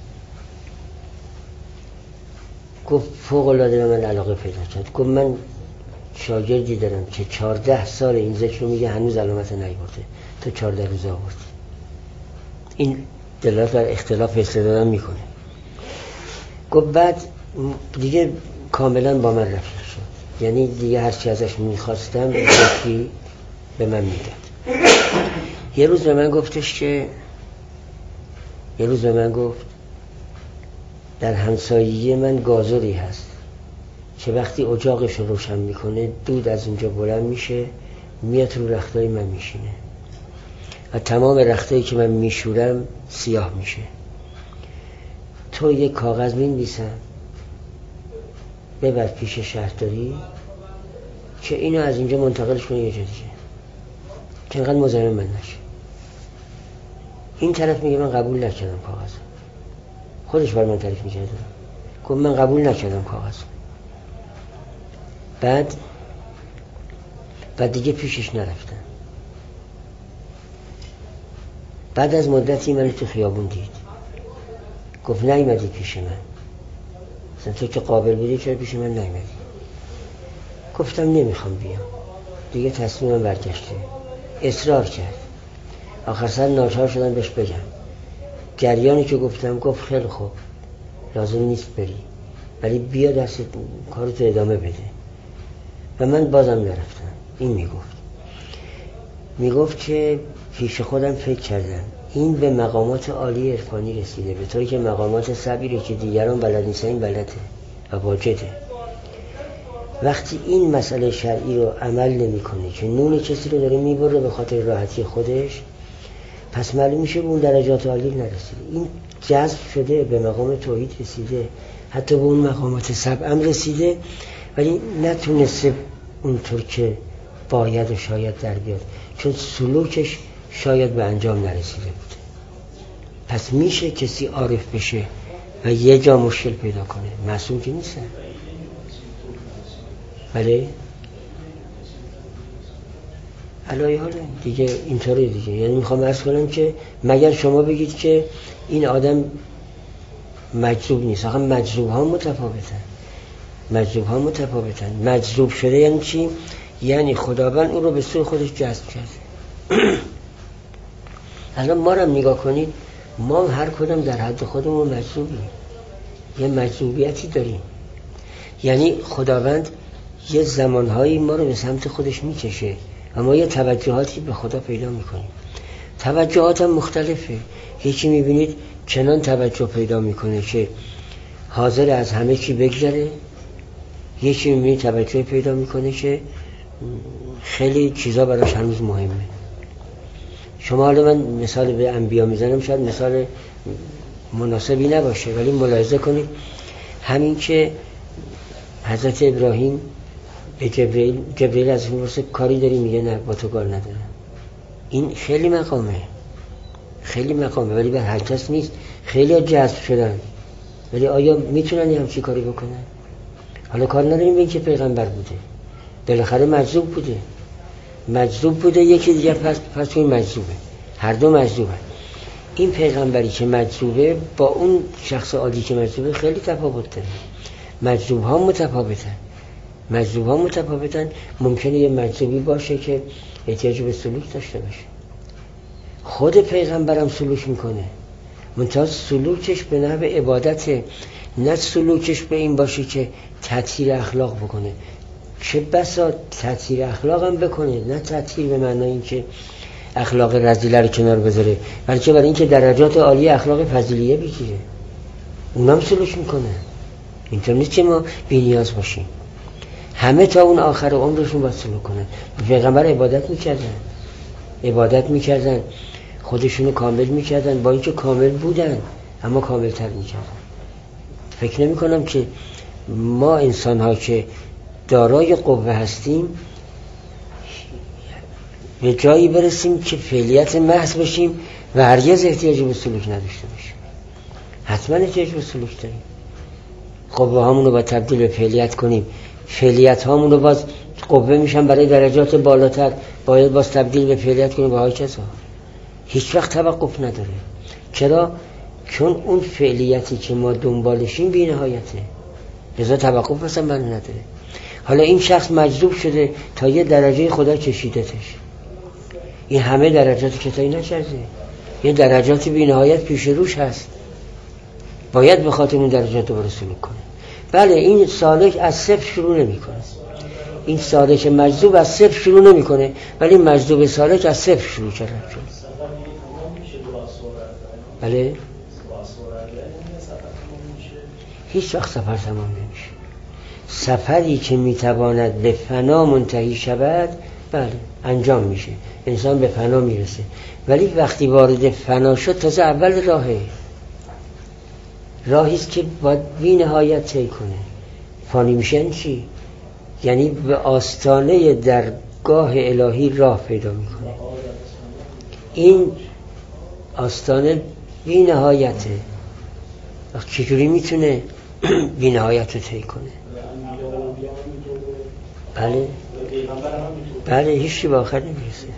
گفت فوق العاده به من علاقه پیدا کرد. گفت من شاگردی دارم که چهارده سال این ذکر رو میگه، هنوز علامت نیاورده، تو چهارده روز آوردی. این دلالت بر اختلاف استعدادم میکنه. گفت بعد دیگه کاملا با من رفیق شد، یعنی دیگه هر چی ازش میخواستم یکی به من میداد. یه روز به من گفتش که یه روز به من گفت در همسایگی من گازوری هست که وقتی اجاقش رو روشن میکنه دود از اونجا بلند میشه میاد رو رختای من میشینه و تمام رختایی که من میشورم سیاه میشه. تو یک کاغذ می‌نویسم ببر پیش شهرداری که اینو از اینجا منتقلش کنه یه جا دیگه که اینقدر مزاحم من نشه. این طرف میگه من قبول نکردم کاغذ، خودش بر من تعریف میکرده، گفت من قبول نکردم کاغذ. بعد بعد دیگه پیشش نرفتم. بعد از مدتی من تو خیابون دید، گفت نیومدی پیش من، مثلا تو که قابل بودی چرا پیش من نیومدی؟ گفتم نمیخوام بیام دیگه، تصمیمم برگشته، اصرار کرد. آخر سر ناچار شدم بهش بگم. جریانی که گفتم گفت خیلی خوب لازم نیست بری، ولی بیا دست کارتو ادامه بده. و من بازم نرفتم. این میگفت میگفت که پیش خودم فکر کردم این به مقامات عالی عرفانی رسیده، به طوری که مقامات صبیره که دیگران بلد نیستن این بلده و واجده. وقتی این مسئله شرعی رو عمل نمی کنه که نون کسی رو داره میبره به خاطر راحتی خودش، پس معلوم میشه به اون درجات عالی نرسیده. این جذب شده به مقام توحید رسیده، حتی به اون مقامات سبعم رسیده، ولی نتونسته اونطور که باید و شاید در بیاد، چون سلوکش شاید به انجام نرسیده بوده. پس میشه کسی عارف بشه و یه جا مشکل پیدا کنه، معصوم که نیست. بله علایه حاله دیگه اینطوری دیگه. یعنی میخوام عرض کنم که مگر شما بگید که این آدم مجذوب نیست. آخه مجذوب ها متفاوتن، مجذوب ها متفاوتن. مجذوب شده یعنی چی؟ یعنی خداوند اون رو به سوی خودش جذب کرده. الان ما رو نگاه کنید، ما هر کدام در حد خودمون مجذوبیم، یه مجذوبیتی داریم. یعنی خداوند یه زمانهایی ما رو به سمت خودش میکشه و ما یه توجهاتی به خدا پیدا میکنیم. توجهات هم مختلفه. یکی میبینید چنان توجه پیدا میکنه که حاضر از همه چی بگذره، یکی میبینید توجه پیدا میکنه که خیلی چیزا براش هنوز مهمه. شما حالا من مثال به انبیا میزنم، شاید مثال مناسبی نباشه، ولی ملاحظه کنید همین که حضرت ابراهیم به جبرئیل جبرئیل از این ورسه کاری داری، میگه نه با تو کار ندارم. این خیلی مقامه، خیلی مقامه، ولی به هر کس نیست. خیلی ها جذب شدن، ولی آیا میتونن یه همچی کاری بکنن؟ حالا کار نداریم به این که پیغمبر بوده، بالاخره مجذوب بوده مجذوب بوده یکی دیگر پس پس این مجذوبه، هر دو مجذوبه. این پیغمبری که مجذوبه با اون شخص عادی که مجذوبه خیلی تفاوت داره. مجذوب ها متفاوتن مجذوب ها متفاوتن ممکنه یه مجذوبی باشه که احتیاج به سلوک داشته باشه. خود پیغمبرم سلوک میکنه، منتها سلوکش به نحو عبادته، نه سلوکش به این باشه که تطهیر اخلاق بکنه. چه بسا تطهیر اخلاق هم بکنه، نه تطهیر به معنای این که اخلاق رذیله رو کنار بذاره، بلکه برای این که درجات عالی اخلاق فضیلیه بگیره. اونم سلوک میکنه. اینطور نیست که ما بی‌نیاز باشیم. همه تا اون آخر عمرشون باید سلوک کنن. پیغمبر عبادت میکردن عبادت میکردن خودشونو کامل میکردن، با اینکه کامل بودن اما کامل تر میکردن. فکر نمی کنم که ما انسان ها که دارای قوه هستیم به جایی برسیم که فعلیت محض بشیم و هرگز احتیاج به سلوک نداشته باشیم. حتما احتیاج به سلوک داریم. قوه هامون رو با تبدیل به فعلیت کنیم، فعلیت هامون رو باز قوه میشن برای درجات بالاتر، باید باز تبدیل به فعلیت کنیم به های کسا. هیچ وقت توقف نداره. چرا؟ چون اون فعلیتی که ما دنبالشیم بی نهایته، لذا توقف اصلا من نداره. حالا این شخص مجذوب شده تا یه درجه خدا کشیدتش، این همه درجاتی که تایی نکرده، یه درجاتی بی نهایت پیش روش هست، باید به خاطر اون درجات دوباره سلوک کنه. بله این سالک از صفر شروع نمی کنه، این سالک مجذوب از صفر شروع نمی کنه، ولی مجذوب سالک از صفر شروع کرده. بله هیچ وقت سفر تمام نمیشه. سفری که میتواند به فنا منتهی شود بله انجام میشه، انسان به فنا میرسه، ولی وقتی وارد فنا شد تازه اول راهه راهیست که باید بی نهایت طی کنه. فانی میشن چی؟ یعنی به آستانه درگاه الهی راه پیدا میکنه. این آستانه بی نهایته. چجوری میتونه بی نهایت رو طی کنه؟ بله بله هیچی به آخر نمیرسه.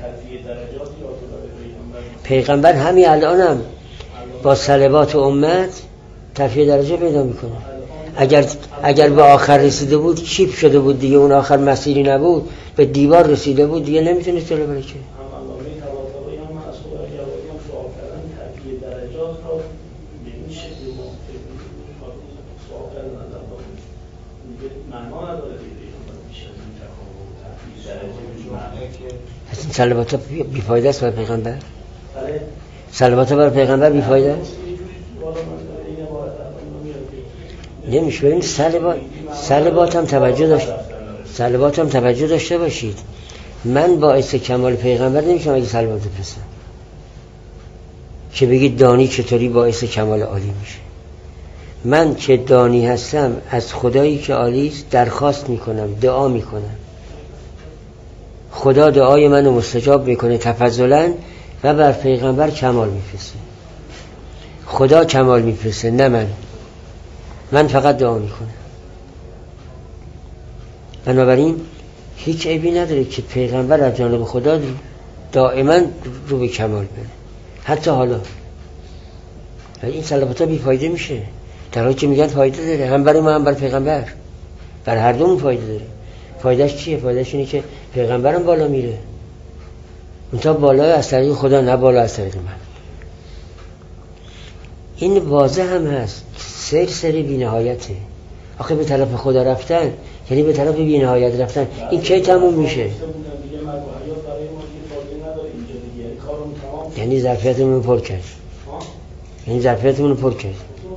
پیغمبر همین الان هم با صلوات امت ترفیع درجه پیدا میکنه. اگر اگر به آخر رسیده بود چیپ شده بود دیگه، اون آخر مسیری نبود، به دیوار رسیده بود دیگه نمیتونه جلو بره که. ترقی درجات رو به این شکل ما سوال کردن ازم با میگه معنا نداره دیگه بیش از این تفاوت ترقی درجه پس این صلوات ها بیفایده است بر پیغمبر؟ صلوات ها بر پیغمبر بیفایده است؟ نمیشه. ببین صلوات صلوات هم توجه داشت صلوات هم توجه داشته باشید. من باعث کمال پیغمبر نمیشم اگه صلوات بفرستم که بگید دانی چطوری باعث کمال عالی میشه. من که دانی هستم از خدایی که عالی است درخواست میکنم، دعا میکنم، خدا دعای منو مستجاب میکنه تفضلا و بر پیغمبر کمال میفرسته. خدا کمال میفرسته نه من. من فقط دعا میکنم. بنابراین هیچ عیبی نداره که پیغمبر از جانب خدا دائما رو به کمال بره، حتی حالا. ولی این صلوات ها بیفایده میشه در حالی که میگن فایده داره، هم برای ما هم برای پیغمبر، بر هر دومون فایده داره. فایدهش چیه؟ فایدهش اینه که پیغمبرم بالا میره، منتها بالا از طریق خدا نه بالا از طریق من. این واضح هم هست. سیر سری بی نهایته. آخه به طرف خدا رفتن یعنی به طرف بی نهایت رفتن. این کی تموم میشه؟ یعنی ظرفیتمون رو پر کرد. یعنی ظرفیتمون رو پر کرد.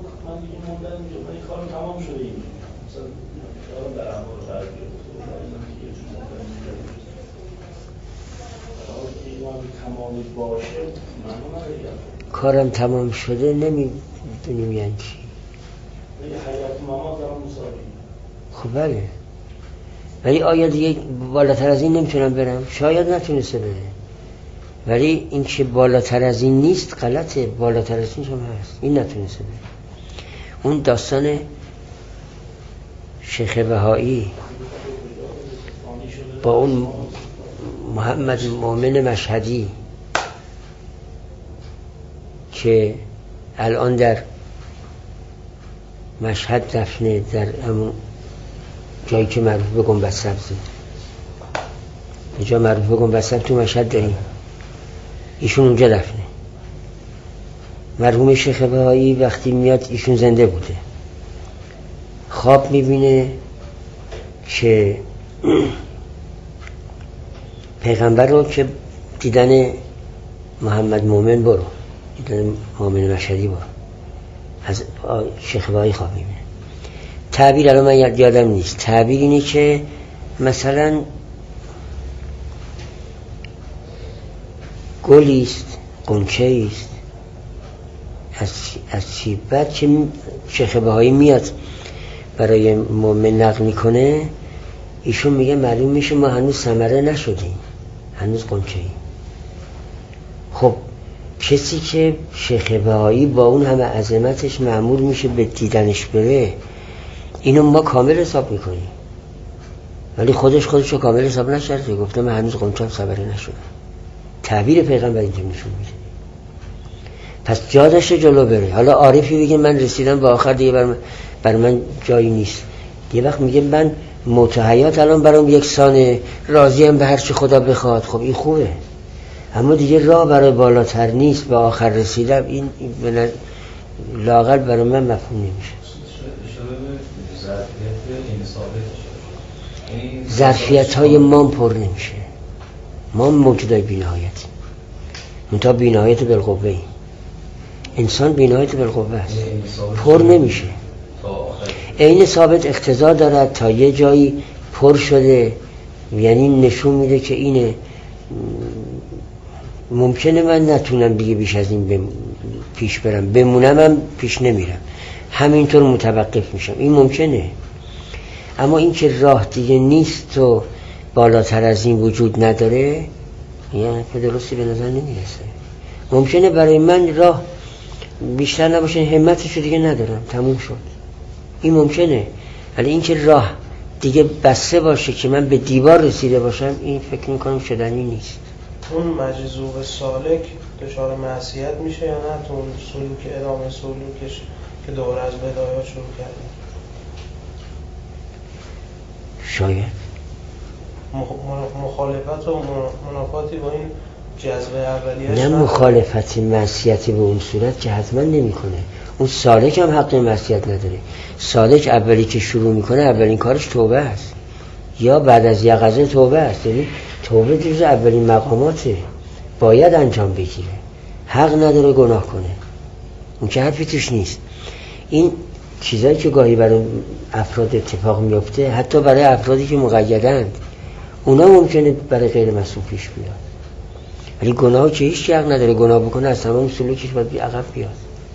کارم تمام شده نمیدونیم یعنی چی. خب بله، ولی آیا دیگه بالاتر از این نمیتونم برم؟ شاید نتونسته بره، ولی این که بالاتر از این نیست غلطه. بالاتر از این هم هست، این نتونسته بره. اون داستان شیخ بهایی با اون محمد مومن مشهدی که الان در مشهد دفنه، در همون جایی که معروف به گنبد سبزه، یه جا معروف به گنبد سبز تو مشهد داریم، ایشون اونجا دفنه. مرحوم شیخ بهایی وقتی میاد ایشون زنده بوده، خواب میبینه که پیغمبر رو که دیدن محمد مومن برو، دیدن مومن مشهدی برو، از شیخ بهایی خواب میبینه. تعبیر الان من یادم نیست، تعبیر اینه که مثلا گلیست، قنچه‌ایست از از چی. بعد که شیخ بهایی میاد برای مومن نقل میکنه، ایشون میگه معلوم میشه ما هنوز ثمره نشدیم، هنوز قنچه‌ایم. خب کسی که شیخ بهایی با اون همه عظمتش مأمور میشه به دیدنش بره، اینو ما کامل حساب میکنیم، ولی خودش خودشو کامل حساب نشده، گفته من هنوز قنچه‌ام ثمره نشدم. تعبیر پیغمبر اینجا نشون میده. پس جا داشته جلو بره. حالا عارفی بگه من رسیدم به آخر دیگه بر من, بر من جایی نیست، یه وقت میگه من موت حیات الان برام یکسانه، راضیم به هر چی خدا بخواد. خب این خوبه، اما دیگه راه برای بالاتر نیست، به آخر رسیدم، این, این لااقل برای من مفهوم نمیشه. ظرفیت های ما پر نمیشه. ما موجودای بی‌نهایتی، منتها بی‌نهایت بالقوه ای. انسان بی‌نهایت بالقوه است، پر نمیشه. عین ثابت اقتضا دارد تا یه جایی پر شده، یعنی نشون میده که اینه. ممکنه من نتونم دیگه بیش از این بم... پیش برم، بمونم هم پیش نمیرم، همینطور متوقف میشم، این ممکنه. اما این که راه دیگه نیست و بالاتر از این وجود نداره، یعنی که درستی به نظر نمیرسه. ممکنه برای من راه بیشتر نباشه، همتشو دیگه ندارم، تموم شد، این ممکنه. ولی این که راه دیگه بسته باشه که من به دیوار رسیده باشم، این فکر میکنم شدنی نیست. اون مجذوب سالک دچار معصیت میشه یا نه تو اون سلوک ادامه سلوکش که دوره از بدایات شروع کرده؟ شاید مخالفت و منافاتی با این جذبه اولیه‌اش نه مخالفت معصیتی به اون صورت که حتما نمیکنه. اون سالک هم حق معصیت نداره. سالک اولی که شروع میکنه اولین کارش توبه است، یا بعد از یقظه توبه است. یعنی توبه جز اولین مقاماته، باید انجام بگیره، حق نداره گناه کنه، اون که حرفی توش نیست. این چیزایی که گاهی برای افراد اتفاق میفته، حتی برای افرادی که مقیدند، اونا ممکنه برای غیر مسئول پیش بیاد. ولی گناه که هیچ حق نداره گناه بکنه، از تمام سلوکش باید عقب بیاد.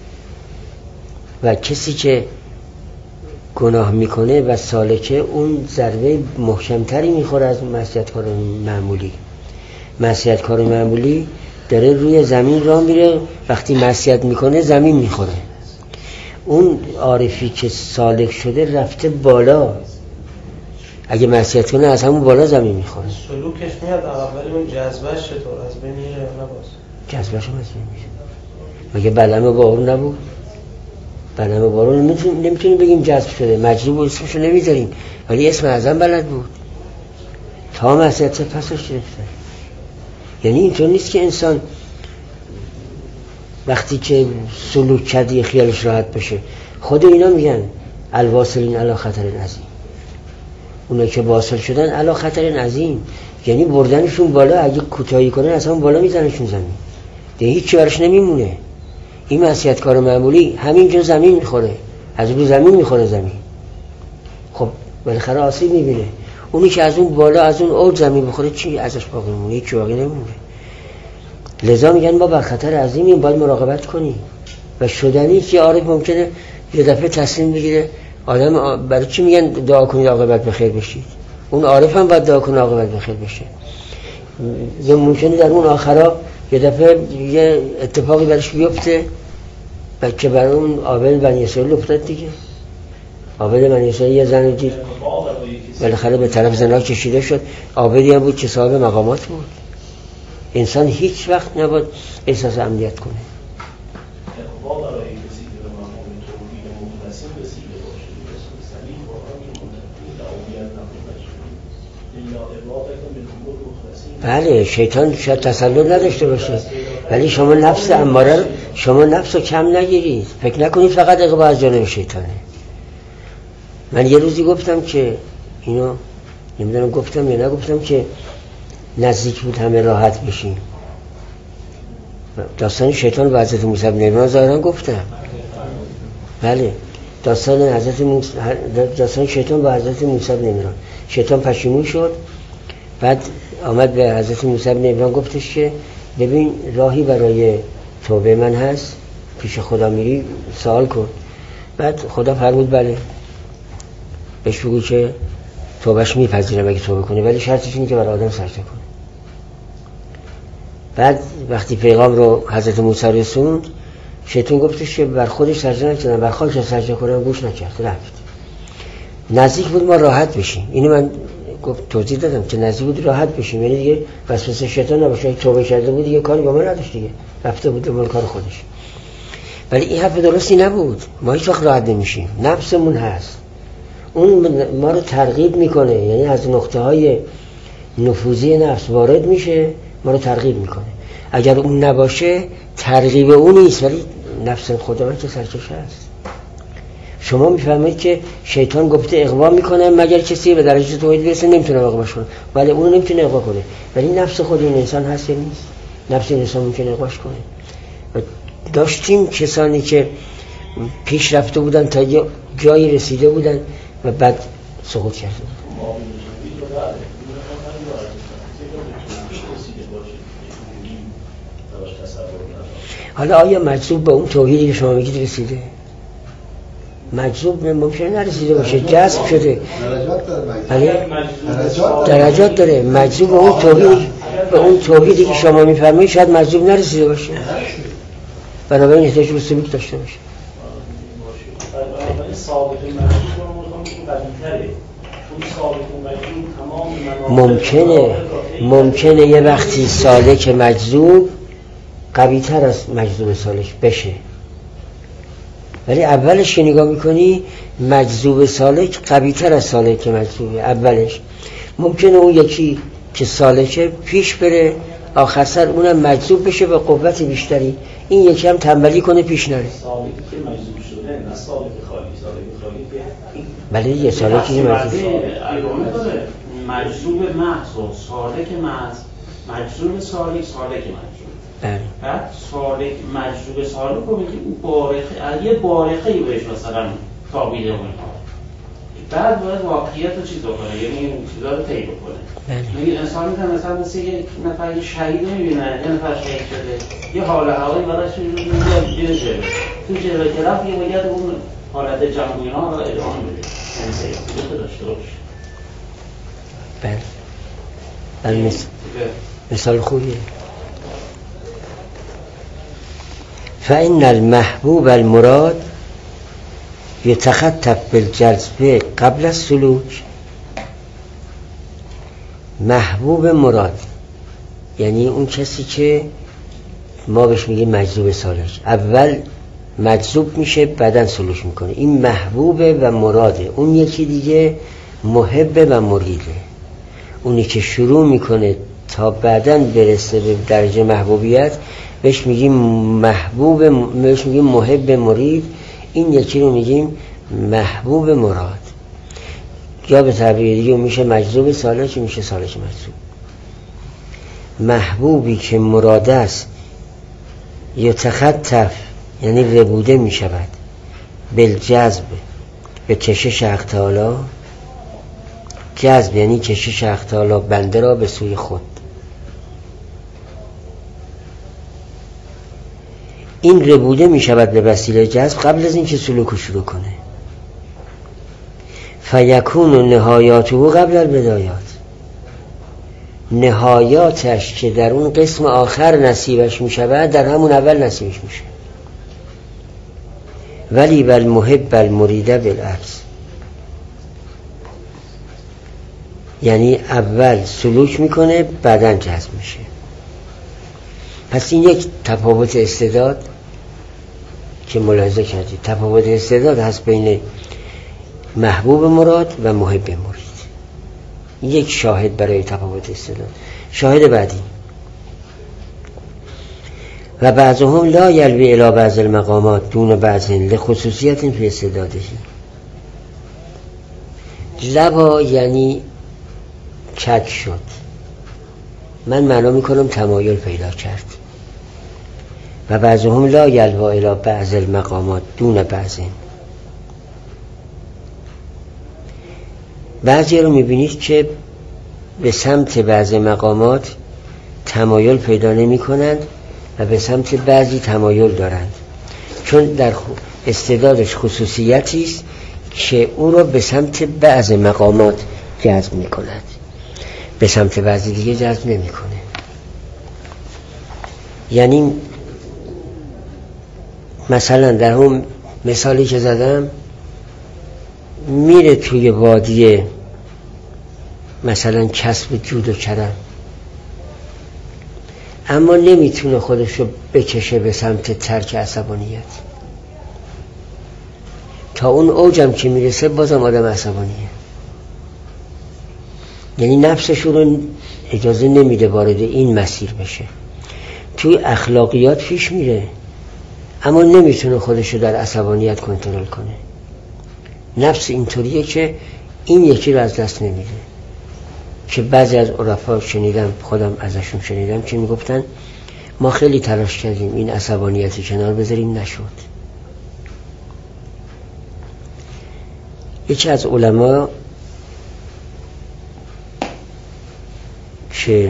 و کسی که گناه میکنه و سالکه، اون ضربه محکمتری میخوره از معصیتکار معمولی. معصیتکار معمولی داره روی زمین راه میره، وقتی معصیت میکنه زمین میخوره. اون عارفی که سالک شده رفته بالا، اگه معصیت کنه از همون بالا زمین میخوره. سلوکش میاد عقب، ولی اون جذبهش چطور از بین میره یا نباز؟ جذبهش هم از بین میشه. مگه بلعم بارون نبود؟ بلعم بارون نمیتونیم بگیم جذب شده، مجذوب اسمشو نمیذاریم، ولی اسم اعظم بلد بود تا معصیت پسش گرفته. یعنی اینطور نیست که انسان وقتی که سلوک کردی خیالش راحت بشه. خود اینا میگن الواصلین علی خطر عظیم، اونا که واصل شدن علی خطر عظیم، یعنی بردنشون بالا، اگه کوتاهی کنن اصلا بالا میزنشون زمین، دیگه هیچ چی برش نمیمونه. این معصیتکار معمولی همینجا زمین میخوره، از رو زمین میخوره زمین، خب بالاخره آسیب میبینه. اونی که از اون بالا از اون اوج زمین بخوره چی ازش باقی میمونه؟ هیچ باقی نمیمونه. لذا میگن ما بر خطر عظیمیم، باید مراقبت کنیم. و شدنی که عارف ممکنه یه دفعه تصمیم بگیره. آدم برای چی میگن دعا کنید عاقبت بخیر بشید؟ اون عارف هم باید دعا کنه عاقبت بخیر بشه. یا ممکنه در اون آخرا یه دفعه یه اتفاقی برش بیفته که برای اون عابد بنی اسرائیل افتاد دیگه. عابد بنی اسرائیل یه زن دید بالاخره به طرف زنا کشیده شد، عابدی هم بود که صاحب مقامات بود. انسان هیچ وقت نباید احساس امنیت کنه. بله شیطان شاید تسلط نداشته باشه، ولی شما نفس اماره، شما نفس رو کم نگیرید. فکر نکنید فقط اقبا از جانب شیطانه. من یه روزی گفتم که اینو نمیدونم گفتم یا نگفتم که نزدیک بود همه راحت بشیم. داستان شیطان و حضرت موسی بن عمران ظاهرا گفتم. بله داستان حضرت موسی، داستان شیطان و حضرت موسی بن عمران. شیطان پشیمون شد، بعد آمد به حضرت موسی بن عمران گفتش که ببین راهی برای توبه من هست، پیش خدا میری سوال کن. بعد خدا فرمود بله، بهش بگو که توبهش میپذیرم اگه توبه کنه، ولی شرطش اینه که برای آدم سجده کنه. بعد وقتی پیغام رو حضرت موسی رسوند، شیطان گفتش که بر خودش سجده نکنم، بر خاکش سجده کنم، گوش نکرد، رفت. نزدیک بود ما راحت بشیم. اینو من گفت توضیح دادم که نزدیک بود راحت بشیم، یعنی دیگه وسوسه شیطان نباشه. توبه کرده بود دیگه کاری با ما نداشت دیگه، رفته بود دنبال کار خودش. ولی این حرف درستی نبود. ما هیچ وقت راحت نمیشیم، نفسمون هست، اون ما رو ترغیب میکنه، یعنی از نقطه های نفوذی نفس وارد میشه، ما رو ترغیب میکنه. اگر اون نباشه ترغیب اون نیست، ولی نفس خداوند که سرکش هست. شما میفهمید که شیطان گفته اغوا میکنه مگر کسی به درجه توحید برسه نمیتونه اغواش کنه، ولی اون نمیتونه اغوا کنه. ولی نفس خود این انسان هست یا نیست؟ نفس این انسان میتونه اغواش کنه. و داشتیم کسانی که پیش رفته بودن تا جایی رسیده بودن و بعد سقوط کرده بودن. حالا آیا مجذوب به اون توحیدی که شما میگید رسیده؟ مجذوب ممکنه نرسیده باشه، جذب شده، درجات داره. مجذوب به اون توحیدی به اون توحیدی که شما میفرمایید شاید مجذوب نرسیده باشه، بنابراین احتیاج به سلوک داشته باشه. ممکنه ممکنه یه وقتی سالک مجذوب قوی تر از مجذوب سالک بشه، ولی اولش که نگاه میکنی مجذوب سالک قوی تر از سالک مجذوبه. اولش ممکنه اون یکی که سالکه پیش بره، آخر سر اونم مجذوب بشه به قوت بیشتری، این یکی هم تنبلی کنه پیش نره. سالکی که مجذوب شده نه سالک خالی، سالک خالی که بله یه سالکی که مجذوب مجذوب محض و سالک محض، مجذوب سالک، سالک مجذوب. بله. بعد سالک مجذوب سالک رو میگیم اون بارقه، یه بارقه ای بهش مثلا تابیده اونها، بعد باید واقعیت رو چیز بکنه، یعنی این چیزا رو طی بکنه. میگه انسان میگه مثلا مثل یک نفر شهید میبینه، یه نفر شهید شده، یه حال هوایی براش میاد بیره جلو، تو جلو که رفت یه باید اون حالت جمعینا رو ادامه بده، یعنی سیاسی داشته باشه. بله بله مثل... مثال خوبیه. فإن المحبوب المراد يتخطف بالجذب قبل السلوک. محبوب مراد یعنی اون کسی که ما بهش میگیم مجذوب سالک، اول مجذوب میشه بعدن سلوک میکنه، این محبوب و مراده. اون یکی دیگه محب و مریده، اونی که شروع میکنه تا بعدن برسه به درجه محبوبیت بهش میگیم محبوب، بهش میگیم محب مرید. این یکی رو میگیم محبوب مراد، یا به تعبیر دیگه میشه مجذوب سالک، میشه سالک مجذوب. محبوبی که مراد است یتخطف یعنی ربوده میشود، بالجذب به کشش حق تعالی. جذب یعنی کشش حق تعالی بنده را به سوی خود. این ربوده می شود به وسیله جذب قبل از اینکه سلوک رو شروع کنه. فیکون نهایاته قبل البدایات، نهایاتش که در اون قسم آخر نصیبش می شود در همون اول نصیبش می شود. ولی بالمحب المریده بالعکس، یعنی اول سلوک میکنه بعدن جذب میشه. پس این یک تفاوت استعداد که ملاحظه کردید، تفاوت استعداد هست بین محبوب مراد و محب مرید. یک شاهد برای تفاوت استعداد. شاهد بعدی، و بعضهم لا یلوی الی بعض المقامات دون بعض لخصوصیت فی استعداده. لبا یعنی چک شد، من معنا میکنم تمایل پیدا کرد. و بعضهم لا یلوا الی بعض المقامات دون بعض. بعضی رو میبینید که به سمت بعض مقامات تمایل پیدا نمی کنند و به سمت بعضی تمایل دارند، چون در استعدادش خصوصیتی است که او را به سمت بعض مقامات جذب می کند، به سمت بعضی دیگه جذب نمی کنه. یعنی مثلا در اون مثالی که زدم میره توی وادی مثلا کسب جود و کرم، اما نمیتونه خودشو بکشه به سمت ترک عصبانیت. تا اون اوجم که میرسه بازم آدم عصبانیه، یعنی نفسش رو اجازه نمیده وارد این مسیر بشه. توی اخلاقیات پیش میره اما نمیتونه خودشو در عصبانیت کنترل کنه. نفس اینطوریه که این یکی رو از دست نمیده. که بعضی از عرفا شنیدم، خودم ازشون شنیدم که میگفتن ما خیلی تلاش کردیم این عصبانیتی کنار بذاریم، نشد. یکی از علما که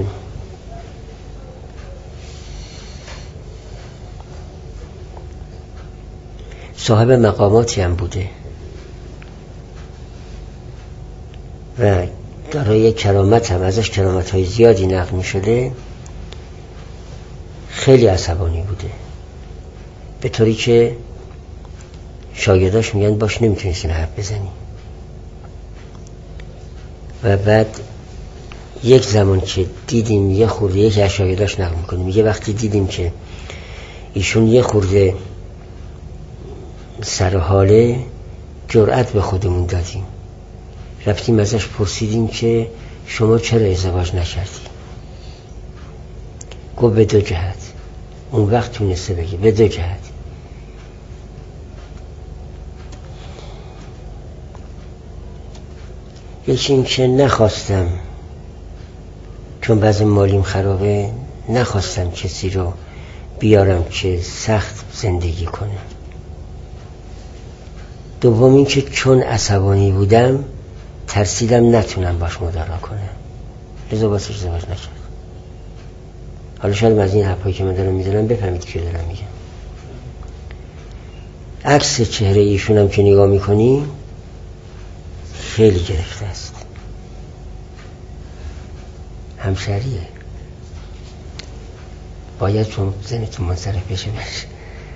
صاحب مقاماتی هم بوده و دارای کرامت هم، ازش کرامت های زیادی نقل می شده، خیلی عصبانی بوده، به طوری که شاگرداش میگن باش نمیتونستین حرف بزنی. و بعد یک زمان که دیدیم یه خورده، یکی از شاگرداش نقل میکنه، میگه وقتی دیدیم که ایشون یه خورده سرحاله، جرأت به خودمون دادیم، رفتیم ازش پرسیدیم که شما چرا ازدواج نکردی؟ گفت به دو جهت. اون وقت تونسته بگه به دو جهت. یکی این که نخواستم، چون بعض مالیم خرابه، نخواستم کسی رو بیارم که سخت زندگی کنه. دوم این که چون عصبانی بودم ترسیدم نتونم باش مدارا کنم، لذا باسش ازدواج نکردم. حالا شاید از این حرفایی که من دارم میزنم بفهمید که دارم میگم. عکس چهره ایشون هم که نگاه میکنی خیلی گرفته است، همشریه. باید چون زنتون منصرف بشه بشه.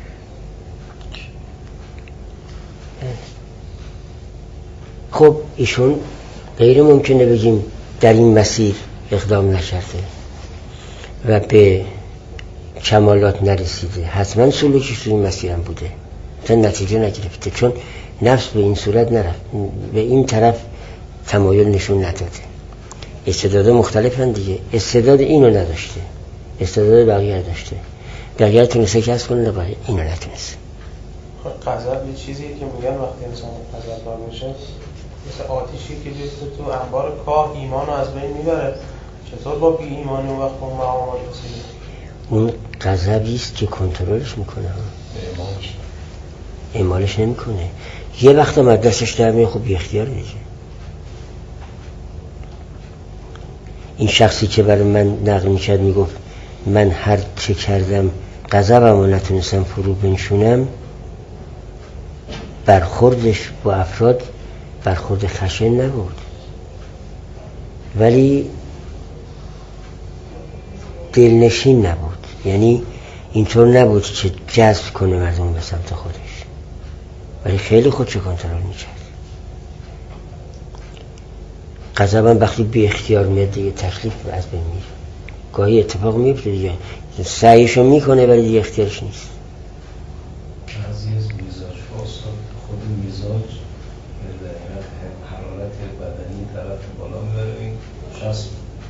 خب ایشون غیر ممکنه بگیم در این مسیر اقدام نکرده و به کمالات نرسیده، حتما سلوکش تو این مسیر هم بوده تا نتیجه نگرفته، چون نفس به این صورت نرفت، به این طرف تمایل نشون نداده. استعداد مختلفن دیگه، استعداد اینو نداشته، استعداد بقیه داشته، بقیه تونسته کسب کنه، بقیه اینو نتونسته. غضب یه چیزیه که میگن وقتی انسان غضب‌بار میشه مثل آتیشی که جسته تو انبار کاه ایمان رو از بین میبره. چطور با بی ایمانی اون وقت اون مقامات رسیده؟ اون غضبی است که کنترلش میکنه، اعمالش اعمالش نمیکنه. یه وقت هم دستش در میاد، خب بی اختیار دیگه. این شخصی که برای من نقل میکرد میگفت من هر چه کردم غضبم رو نتونستم فرو بنشونم، برخوردش با افراد برخورد خشن نبود، ولی دلنشین نبود. یعنی اینطور نبود که جذب کنه مردم به سمت خودش، ولی خیلی خودشو کنترل میکرد. غضبم وقتی بی اختیار میاد دیگه تکلیف از بین میره. گاهی اتفاق میفته دیگه، سعیشو میکنه ولی دیگه اختیارش نیست. بعضی از میزاج فاصل خود میزاج در حقیقت حرارت بدنی طرف بالا میبره، این شخص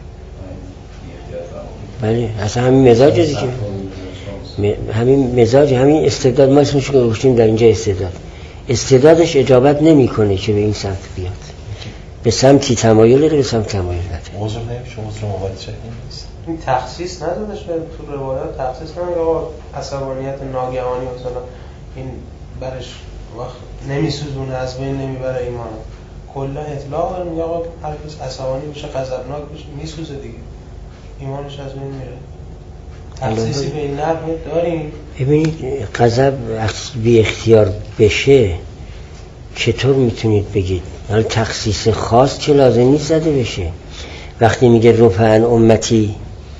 بله اصلا همین مزاج دیگه، همین مزاج، همین استعداد. ما اسمش رو گفتیم در اینجا استعداد. استعدادش اجابت نمیکنه که به این سمت بیاد، به سمتی تمایل داره، به سمت تمایل نداره. عذر نمیشه، عذر موالچه نیست. این تخصیص نداده شده تو روایات، تخصیص نمیگه آقا عصبانیت ناگهانی مثلا این برش وقت نمیسوزونه، از بین نمیبره ایمانو. کلا اطلاق داره میگه آقا هر کس عصبانی بشه، غضبناک بشه، میسوزه دیگه، ایمانش از بین میره. تخصیصی به این نحو داریم. ببینید غضب بی اختیار بشه چطور میتونید بگید؟ حالا تخصیص خاص که لازم نیست زده بشه. وقتی میگه رفعن امتی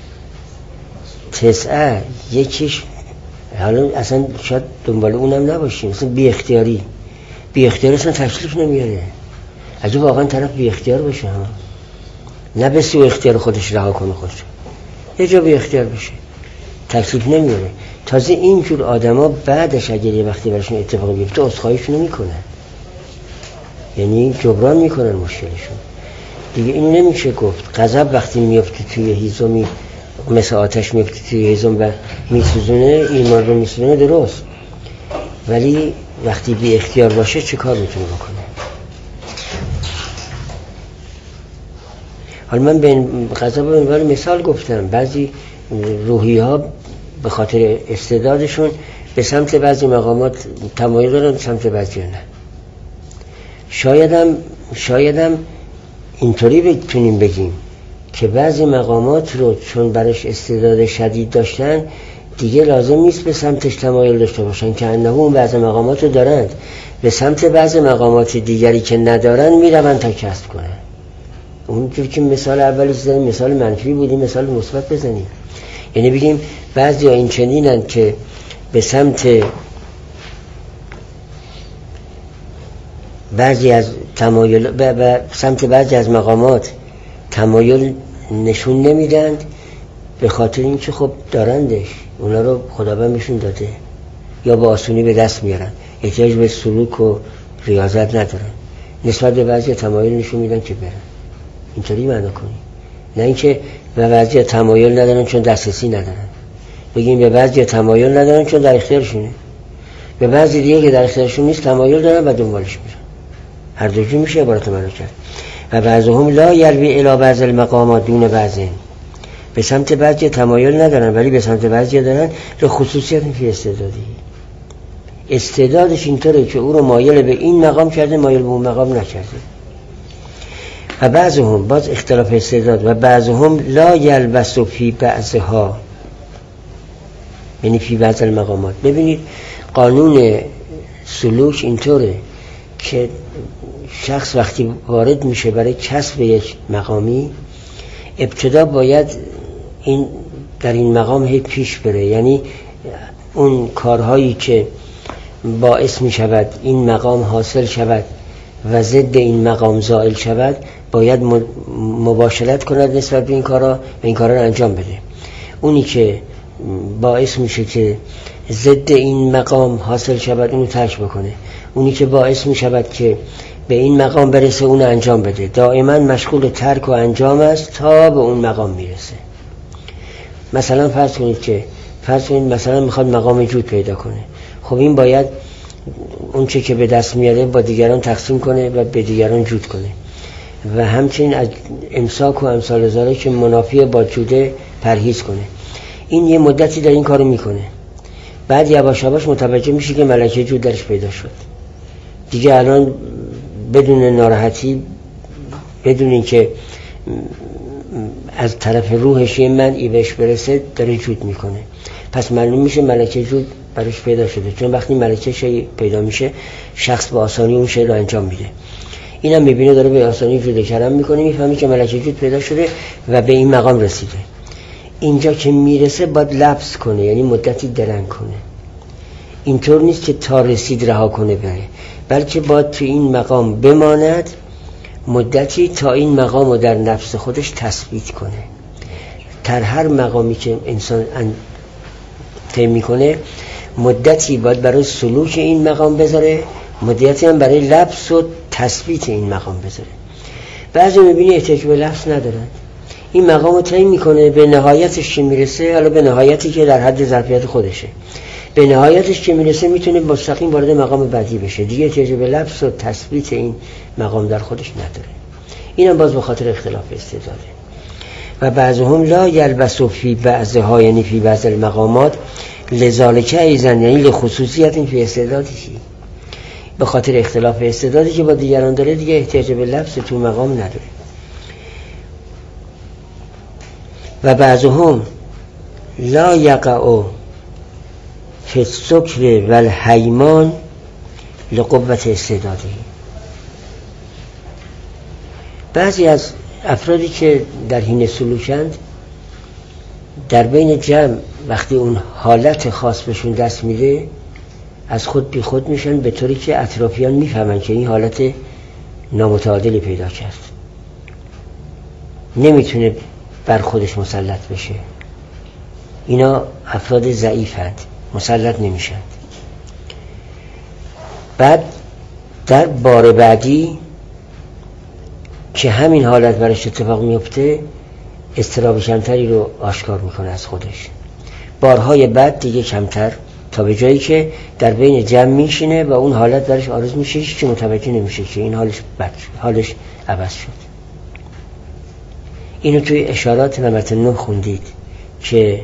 تسعه، یکیش حالا اصلا شاید دنبال اونم نباشیم، مثلا بی اختیاری، بی اختیاری اصلا تشریف نمیاره. اگه واقعا طرف بی اختیار باشه، ها نه به سوی اختیار خودش رها کنه خودش، یه جا بی اختیار بشه تکلیف نمیاره. تازه اینجور آدما بعدش اگر یه وقتی براشون اتفاق بیفته عذرخواهیشون میکنن، یعنی جبران میکنن مشکلشون دیگه. اینو نمیشه گفت. غضب وقتی میفته توی هیزمی مثل آتش میفته توی هیزم و میسوزونه، ایمان رو میسوزونه، درست، ولی وقتی بی اختیار باشه چه کار میتونه بکنه؟ حالا من به این غضب به عنوان مثال گفتم. بعضی روحی ها به خاطر استعدادشون به سمت بعضی مقامات تمایل دارن، سمت بعضی نه. شایدم شایدم اینطوری بتونیم بگیم که بعضی مقامات رو چون برش استعداد شدید داشتن دیگه لازم نیست به سمتش تمایل داشته باشن، که انه اون بعضی مقامات رو دارند، به سمت بعضی مقامات دیگری که ندارن میرون تا کسب کنن. اونجور که مثال اولی زدیم مثال منفی بودیم، مثال مثبت بزنیم. یعنی بگیم بعضی ها این چنینن که به سمت بعضی از تمایل به سمت بعضی از مقامات تمایل نشون نمیدند، به خاطر اینکه خب دارندش، اونا رو خداوند بهشون داده، یا با آسونی به دست میارن، احتیاج به سلوک و ریاضت ندارن. نسبت به بعضی تمایل نشون میدن که برن. اینطوری معنا کنی، نه اینکه و بعضی تمایل ندارن چون دسترسی ندارن. بگیم به بعضی تمایل ندارن چون در اختیارشونه، به بعضی دیگه که در اختیارشون نیست تمایل دارن و دنبالش میرن. هر دو جو میشه عبارت منو کرد. و بعضهم لا یلوی الی بعض المقامات دون بعضین، به سمت بعضی تمایل ندارن ولی به سمت بعضی دارن. لخصوصیت فی استعدادی، استعدادش اینطوره که او رو مایل به این مقام کرده، مایل به اون مقام نکرده. و بعضهم، باز اختلاف استعداد، و بعضهم لا یلبس فی بعضها، یعنی فی بعض المقامات. ببینید قانون سلوک اینطوره که شخص وقتی وارد میشه برای کسب یک مقامی، ابتدا باید این در این مقام هی پیش بره، یعنی اون کارهایی که باعث می شود این مقام حاصل شود و ضد این مقام زائل شود باید مباشرت کند نسبت به این کارها و این کارها رو انجام بده. اونی که باعث میشه که ضد این مقام حاصل شود اونو ترک بکنه، اونی که باعث می شود که به این مقام برسه اونو انجام بده. دائما مشغول ترک و انجام است تا به اون مقام میرسه. مثلا فرض کنید که فرض کنید مثلا میخواد مقام جود پیدا کنه، خب این باید اون چه که به دست میاره با دیگران تقسیم کنه و به دیگران جود کنه و همچنین از امساک و امثال ذالک که منافی با جوده پرهیز کنه. این یه مدتی در این کارو میکنه، بعد یواش یواش متوجه میشه که ملکه جود درش پیدا شد. دیگه الان بدون ناراحتی، بدون اینکه از طرف روحش یه منعی بهش برسه داره جود میکنه. پس معلوم میشه ملکه جود برش پیدا شده، چون وقتی ملکه شی پیدا میشه شخص با آسانی اون شی رو انجام میده. اینم میبینه داره به آسانی جود کرم میکنه، میفهمی که ملکه جود پیدا شده و به این مقام رسیده. اینجا که میرسه باید لبس کنه، یعنی مدتی درنگ کنه. اینطور نیست که تا رسید رها کنه بره، بلکه باید تو این مقام بماند مدتی تا این مقام رو در نفس خودش تثبیت کنه. در هر مقامی که انسان طی میکنه مدتی باید برای سلوک این مقام بذاره، مدتی هم برای لبس و تثبیت این مقام بذاره. بعضی میبینی احتیاج به لبس ندارن، این مقام رو طی میکنه، به نهایتش که میرسه، حالا به نهایتی که در حد ظرفیت خودشه، به نهایتش که میرسه میتونه مستقیم وارد مقام بعدی بشه، دیگه احتیاج به لبس و تثبیت این مقام در خودش نداره. اینم باز به خاطر اختلاف استعداده. و بعضهم لا یلبسوا فی بعضها، یعنی فی بعض المقامات، لذالک ایزن، یعنی لخصوصیت این فی استعدادی، به خاطر اختلاف استعدادی که با دیگران داره دیگه احتیاج به لبس تو مقام نداره. و بعضهم لا یقع فی السکر و الحیمان لقوت استعدادی. بعضی از افرادی که در حین سلوکند در بین جمع وقتی اون حالت خاص بهشون دست میده از خود بی خود میشن، به طوری که اطرافیان میفهمن که این حالت نامتعادلی پیدا کرد، نمیتونه بر خودش مسلط بشه. اینا افراد ضعیفند، مسلط نمیشن. بعد در بار بعدی که همین حالت برش اتفاق میفته اضطراب کمتری رو آشکار میکنه از خودش. بارهای بعد دیگه کمتر، تا به جایی که در بین جمع میشینه و اون حالت برش آرز میشه، هیچ که متوجه نمیشه که این حالش بد شد، حالش عوض شد. اینو توی اشارات نمت نه خوندید که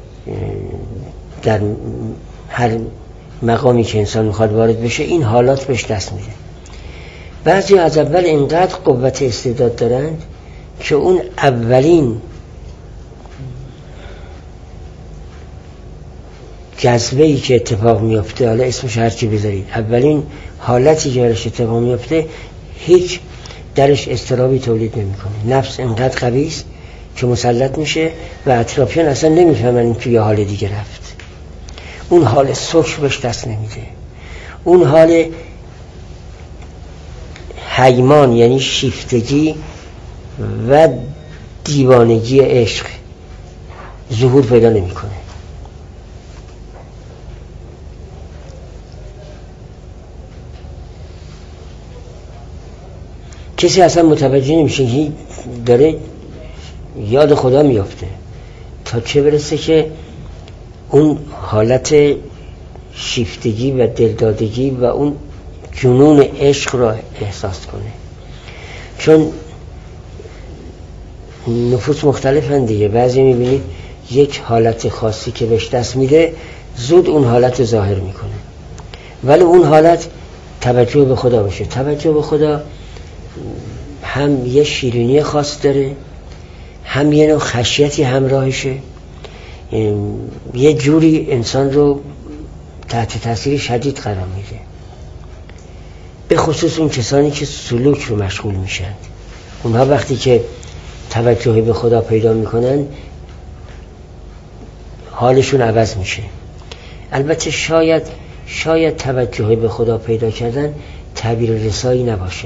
در هر مقامی که انسان میخواد وارد بشه این حالات بهش دست میده. بعضی از اول اینقدر قوت استعداد دارند که اون اولین جذبه‌ای که اتفاق میفته، حالا اسمش هر چی بذارید، اولین حالتی که درش اتفاق میفته هیچ درش اضطرابی تولید نمیکنه. نفس اینقدر قوی است که مسلط میشه و اطرافیان اصلا نمیفهمن این توی حال دیگه رفت. اون حال سکر بهش دست نمیده. اون حال حیمان یعنی شیفتگی و دیوانگی عشق ظهور پیدا نمیکنه. کسی اصلا متوجه نمیشه که داره یاد خدا میافته، تا چه برسه که اون حالت شیفتگی و دلدادگی و اون جنون عشق را احساس کنه. چون نفوس مختلفن دیگه، بعضی میبینید یک حالت خاصی که بهش دست میده زود اون حالت ظاهر میکنه، ولی اون حالت توجه به خدا باشه. توجه به خدا هم یه شیرینی خاص داره، هم یه نوع خشیتی همراهشه، یه جوری انسان رو تحت تاثیر شدید قرار میده. به خصوص اون کسانی که سلوک رو مشغول میشن، اونها وقتی که توجه به خدا پیدا میکنن حالشون عوض میشه. البته شاید شاید توجه به خدا پیدا کردن تعبیر رسایی نباشه.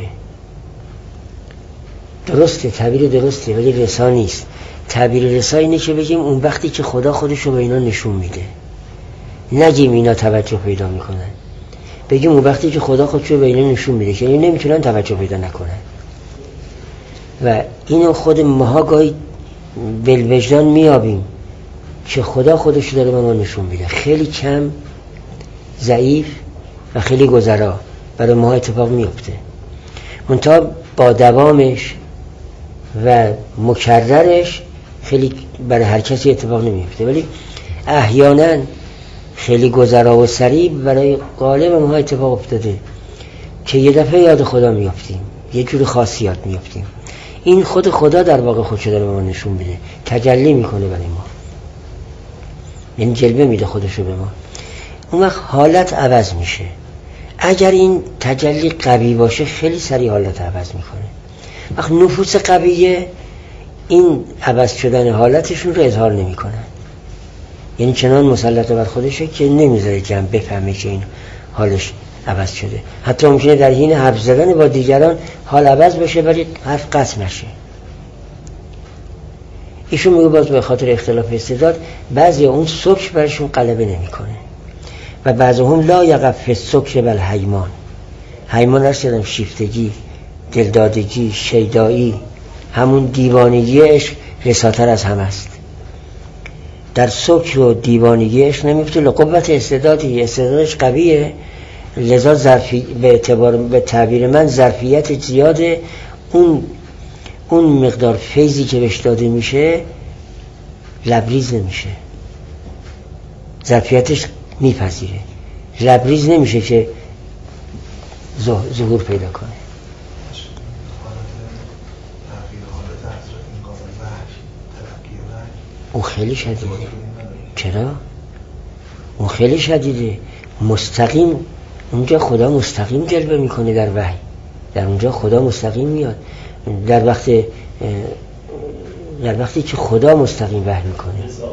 درسته، تعبیر درسته، ولی رسا نیست. تعبیر رسا اینه که بگیم اون وقتی که خدا خودشو به اینا نشون میده، نگیم اینا توجه پیدا میکنن، بگیم اون وقتی که خدا خودشو به اینا نشون میده که اینا نمیتونن توجه پیدا نکنن. و اینو خود ماها گاهی بالوجدان میابیم که خدا خودشو داره به ما نشون میده. خیلی کم، ضعیف و خیلی گذرا برای ما اتفاق میفته، منتها با دوامش و مکررش خیلی برای هر کسی اتفاق نمیفته، ولی احیانا خیلی گذرا و سریع برای غالب ما اتفاق افتاده که یه دفعه یاد خدا میافتیم، یه جور خاصی یاد میافتیم. این خود خدا در واقع خودشو داره به ما نشون میده، تجلی میکنه برای ما، یعنی جلوه میده خودشو به ما. اون وقت حالت عوض میشه. اگر این تجلی قوی باشه خیلی سریع حالت عوض میکنه. وقت نفوس قویه این عوض شدن حالتشون رو اظهار نمیکنن، یعنی چنان مسلط بر خودشه که نمیذاره جمع بفهمه که این حالش عوض شده. حتی ممکنه در حین حرف زدن با دیگران حال عوض بشه ولی حرف قطع نشه. ایشون میگه باز به خاطر اختلاف استعداد بعضی اون سکر برشون غلبه نمیکنه و بعضی هم لا یقف فی السکر بل حیمان. حیمان رسیدم شیفتگی، دلدادگی، شیدایی، همون دیوانگی عشق رساتر از هم است. در سکر و دیوانگی عشق نمیفته، لقوت استعدادی، استعدادش قویه، لذا ظرفی به اعتبار به تعبیر من ظرفیت زیاده. اون اون مقدار فیضی که بهش داده میشه لبریز نمیشه، ظرفیتش میپذیره، لبریز نمیشه که ظهور پیدا کنه. اون خیلی شدیده. چرا؟ اون خیلی شدیده. مستقیم اونجا خدا مستقیم جلوه میکنه در وحی، در اونجا خدا مستقیم میاد. در وقت در وقتی که خدا مستقیم وحی میکنه،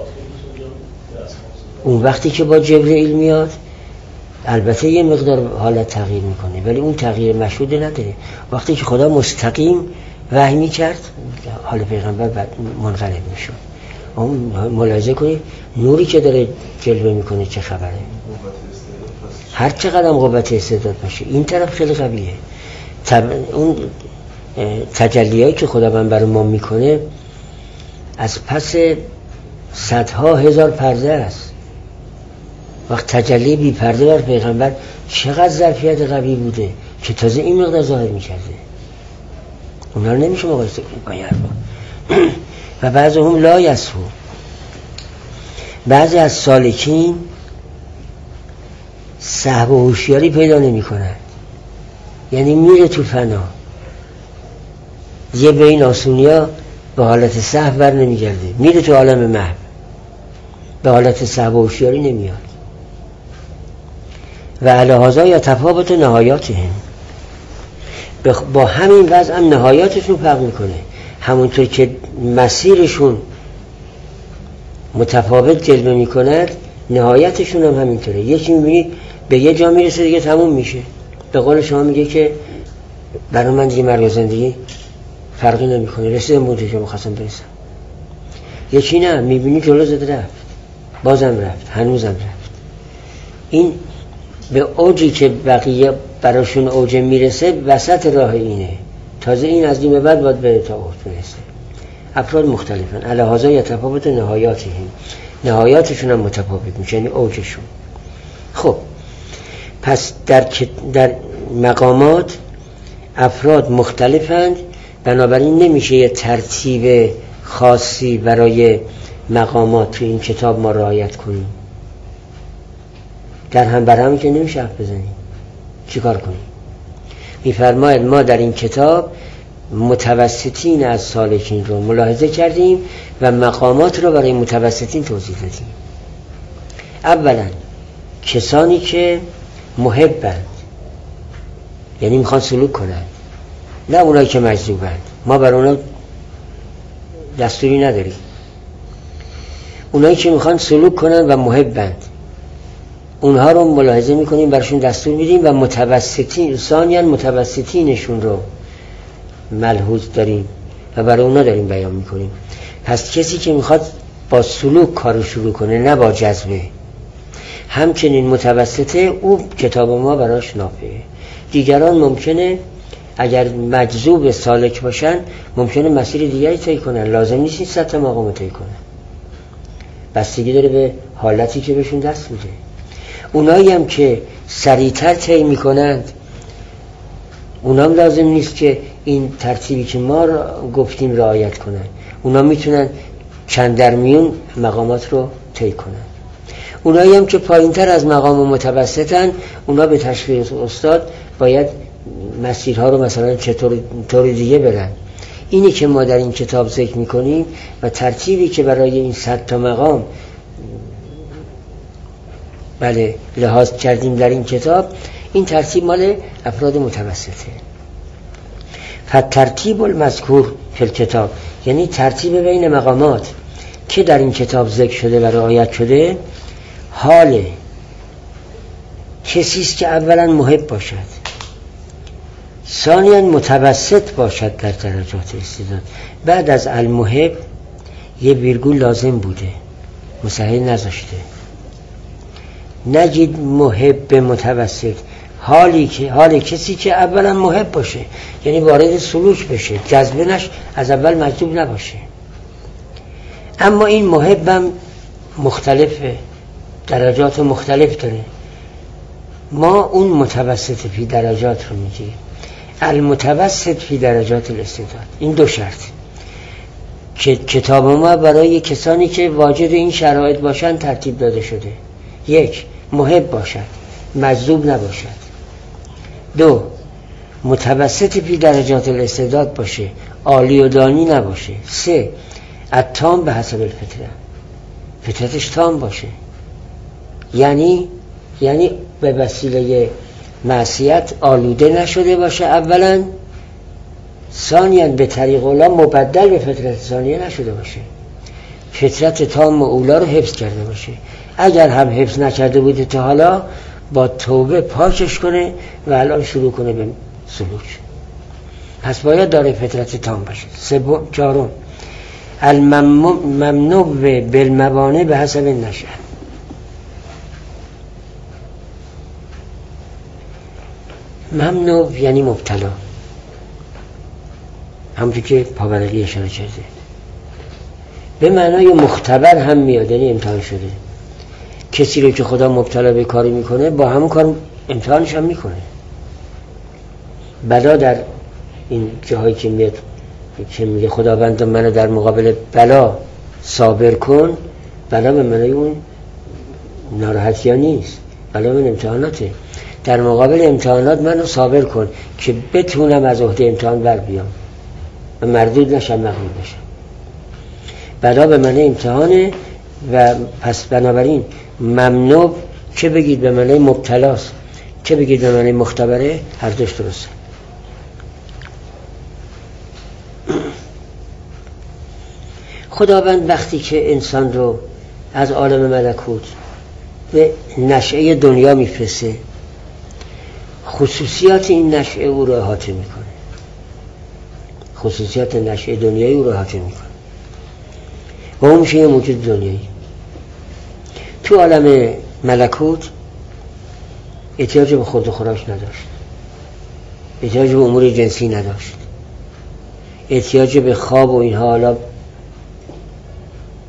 اون وقتی که با جبرئیل میاد البته یه مقدار حالت تغییر میکنه ولی اون تغییر مشهود نداره. وقتی که خدا مستقیم وحی میکرد حال پیغمبر منقلب میشد. اون ملاحظه کنید نوری که داره جلوه میکنه چه خبره. هر چقدر قوت استعداد باشه این طرف خیلی قویه. تب... اون تجلیایی که خدا من برای ما میکنه از پس صدها هزار پرده است. وقت تجلی بی پرده بر پیغمبر چقدر ظرفیت قوی بوده که تازه این مقدار ظاهر میکرده. اونا رو نمیشه مقایسه کنید. و بعضی هم لا یسهو، بعضی از سالکین سهو و هوشیاری پیدا نمی کنن، یعنی میره تو فنا، یه بین آسونیا به حالت سهو بر نمیگرده، میره تو عالم محو، به حالت سهو و هوشیاری نمیاد. و علاهازا یا تفاوت نهایاتهم، با همین وضع هم نهایاتشون فرق میکنه. همونطور که مسیرشون متفاوت جلوه میکند نهایتشون هم همینطوره. یکی میبینی به یه جا میرسه دیگه تموم میشه. به قول شما میگه که برای من دیگه مرگ و زندگی فرقی نمیکنه، رسیدم به اونجا میخواستم برسم. یکی نه، میبینی جلو زده رفت، بازم رفت، هنوزم رفت. این به اوجی که بقیه براشون اوج میرسه وسط راه اینه، تازه این از این به بعد باید به تا اوج برسه. افراد مختلفن، علیهذا یتفاوت نهایاتهم، نهایاتشون هم متفاوت میشه، یعنی اوجشون. خب پس در در مقامات افراد مختلفند، بنابراین نمیشه یه ترتیب خاصی برای مقامات تو این کتاب ما رعایت کنیم. در هم برهم که نمیشه حرف بزنیم، چیکار کنیم؟ میفرماید ما در این کتاب متوسطین از سالکین رو ملاحظه کردیم و مقامات رو برای متوسطین توضیح دادیم. اولا کسانی که محبند، یعنی میخوان سلوک کنند، نه اونایی که مجذوبند. ما بر اونا دستوری نداریم. اونایی که میخوان سلوک کنند و محبند، اونها رو ملاحظه میکنیم، برشون دستور میدیم و متوسطین ثانیاً متوسطینشون رو ملحوظ داریم و برای اونا داریم بیان میکنیم. پس کسی که میخواد با سلوک کارو شروع کنه، نه با جذبه، همچنین متوسطه، او کتاب ما براش نافعه. دیگران ممکنه اگر مجذوب سالک باشن ممکنه مسیر دیگری طی کنن، لازم نیست این سطح مقام طی کنن، بستگی داره به حالتی که بهشون دست میده. اونایی هم که سریعتر طی میکنند، اونا هم لازم نیست که این ترتیبی که ما گفتیم رعایت کنن، اونا میتونن چند در میون مقامات رو طی کنن. اونایی هم که پایینتر از مقام متوسطن، اونا به تشویق استاد باید مسیرها رو مثلا چطور طور دیگه برن. اینی که ما در این کتاب ذکر میکنیم و ترتیبی که برای این صد تا مقام بله لحاظ کردیم در این کتاب، این ترتیب مال افراد متوسطه. فترتیب المذکور فی الکتاب، یعنی ترتیب بین مقامات که در این کتاب ذکر شده و رعایت شده، حال کسی است که اولا محب باشد، ثانیاً متوسط باشد در درجات استعداد. بعد از المحب یه ویرگول لازم بوده، مسهل نذاشته. نجید محب متوسط، حالی که حال کسی که اولا محب باشه، یعنی وارد سلوک بشه، جذبه نش، از اول مجذوب نباشه. اما این محبم مختلفه، درجات مختلف داره. ما اون متوسط فی درجات رو میگیم، المتوسط فی درجات الاستعداد. این دو شرط که کتاب ما برای کسانی که واجد این شرایط باشن ترتیب داده شده. یک، محب باشد، مجذوب نباشد. دو، متوسط فی درجات الاستعداد باشه، عالی و دانی نباشه. سه، التام به حسب الفطره، فطرتش تام باشه، یعنی یعنی به وسیله معصیت آلوده نشده باشه اولا، ثانیاً به طریق اولا مبدل به فطرت ثانیه نشده باشه، فطرت تام اولا رو حفظ کرده باشه. اگر هم حفظ نکرده بوده تا حالا، با توبه پاکش کنه و الان شروع کنه به سلوک. پس باید داره فطرت تام باشه. سوم، چهارم، الممنوع بالموانع به حسب النشأه. ممنوع یعنی مبتلا، همونطور که پاورقی اشاره کرده. به معنای مختبر هم میاد، یعنی امتحان شده. کسی رو که خدا مبتلا به کاری میکنه، با همون کار امتحانش هم میکنه. بلا در این جاهایی که میاد که میگه خداوند منو در مقابل بلا صابر کن، بلا به معنای اون ناراحتی ها نیست، بلا من امتحاناته. در مقابل امتحانات منو صابر کن که بتونم از عهده امتحان بر بیام و مردود نشم، مغلوب بشم. بلا به معنی امتحانه و پس بنابراین ممنوع چه بگید به معنی مبتلاست، چه بگید به معنی مختبره، هر دوش درسته. خداوند وقتی که انسان رو از عالم ملکوت به نشأه دنیا میفرسته، خصوصیات این نشأه او رو احاطه میکنه، خصوصیات نشأه دنیایی او رو احاطه میکنه و اون میشه یه موجود دنیایی. تو عالم ملکوت احتیاج به خورد و خوراک نداشت، احتیاج به امور جنسی نداشت، احتیاج به خواب و اینها حالا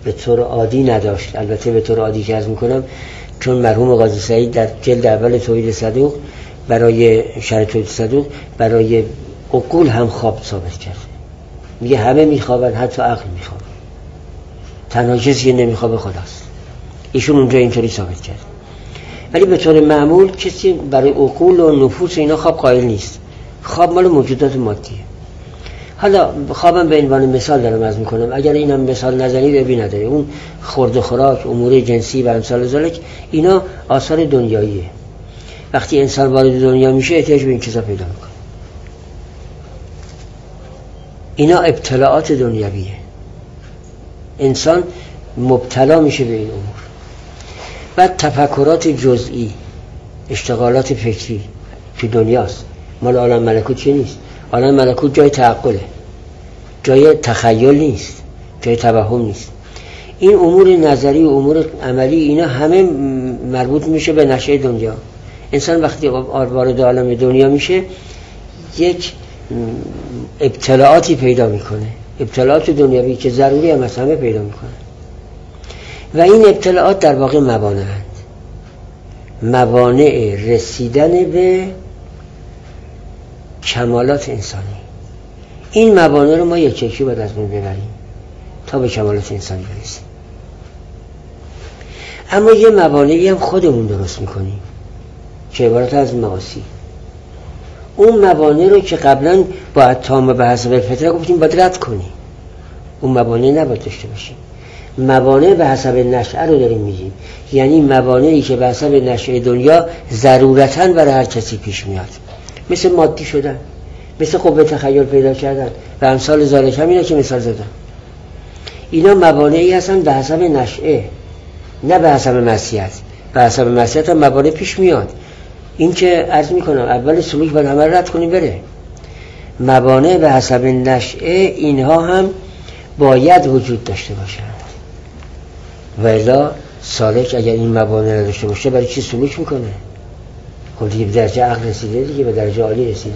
به طور عادی نداشت. البته به طور عادی که عرض میکنم چون مرحوم قاضی سعید در جلد اول توحید صدوق برای شرح توحید صدوق برای عقول هم خواب ثابت کرده. میگه همه میخوابن، حتی عقل میخوابه، تنها کسی که نمیخوابه خداست. ایشون اونجا اینطوری ثابت کرد. ولی به طور معمول کسی برای عقول و نفوس اینا خواب قائل نیست. خواب مال موجودات مادیه. حالا خوابم به عنوان مثال دارم عرض میکنم، اگر اینم مثال نزنید ابی نداره. اون خورد و خوراک، امور جنسی و امثال ذالک اینا آثار دنیاییه. وقتی انسان وارد دنیا میشه احتیاج به این چیزا پیدا میکنه. اینا ابتلاعات دنیویه. انسان مبتلا میشه به این امور. بعد تفکرات جزئی، اشتغالات فکری تو دنیاست. مال عالم ملکوت چی نیست. عالم ملکوت جای تعقله، جای تخیل نیست، جای توهم نیست. این امور نظری و امور عملی اینا همه مربوط میشه به نشأه دنیا. انسان وقتی وارد عالم دنیا میشه یک ابتلاعاتی پیدا میکنه، ابتلاعات دنیوی که ضروری هم از همه پیدا میکنه. و این ابتلاعات در واقع موانعند، موانع رسیدن به کمالات انسانی. این موانع رو ما یک یکی باید از بین ببریم تا به کمالات انسانی برسیم. اما یه موانعی هم خودمون درست میکنیم که عبارت از معاصی. اون موانع رو که قبلا باید تام به حسب فطره گفتیم باید رد کنیم. اون موانع نباید داشته باشیم. موانع به حسب نشأه رو داریم میگیم، یعنی موانعی که به حسب نشأه دنیا ضرورتاً برای هر کسی پیش میاد، مثل مادی شدن، مثل قوه تخیل پیدا کردن و امثال ذالک. همینا که مثال زدم اینا موانعی هستن به حسب نشأه، نه به حسب معصیت. به حسب معصیت هم موانع پیش میاد. این که عرض میکنم اول سلوک باید همه رد کنیم بره. موانع به حسب نشأه اینها هم باید وجود داشته باشند، و الا سالک اگر این موانع نداشته باشه برای چی سلوک میکنه؟ خب دیگه به درجه عقل رسیده، دیگه به درجه عالی رسیده.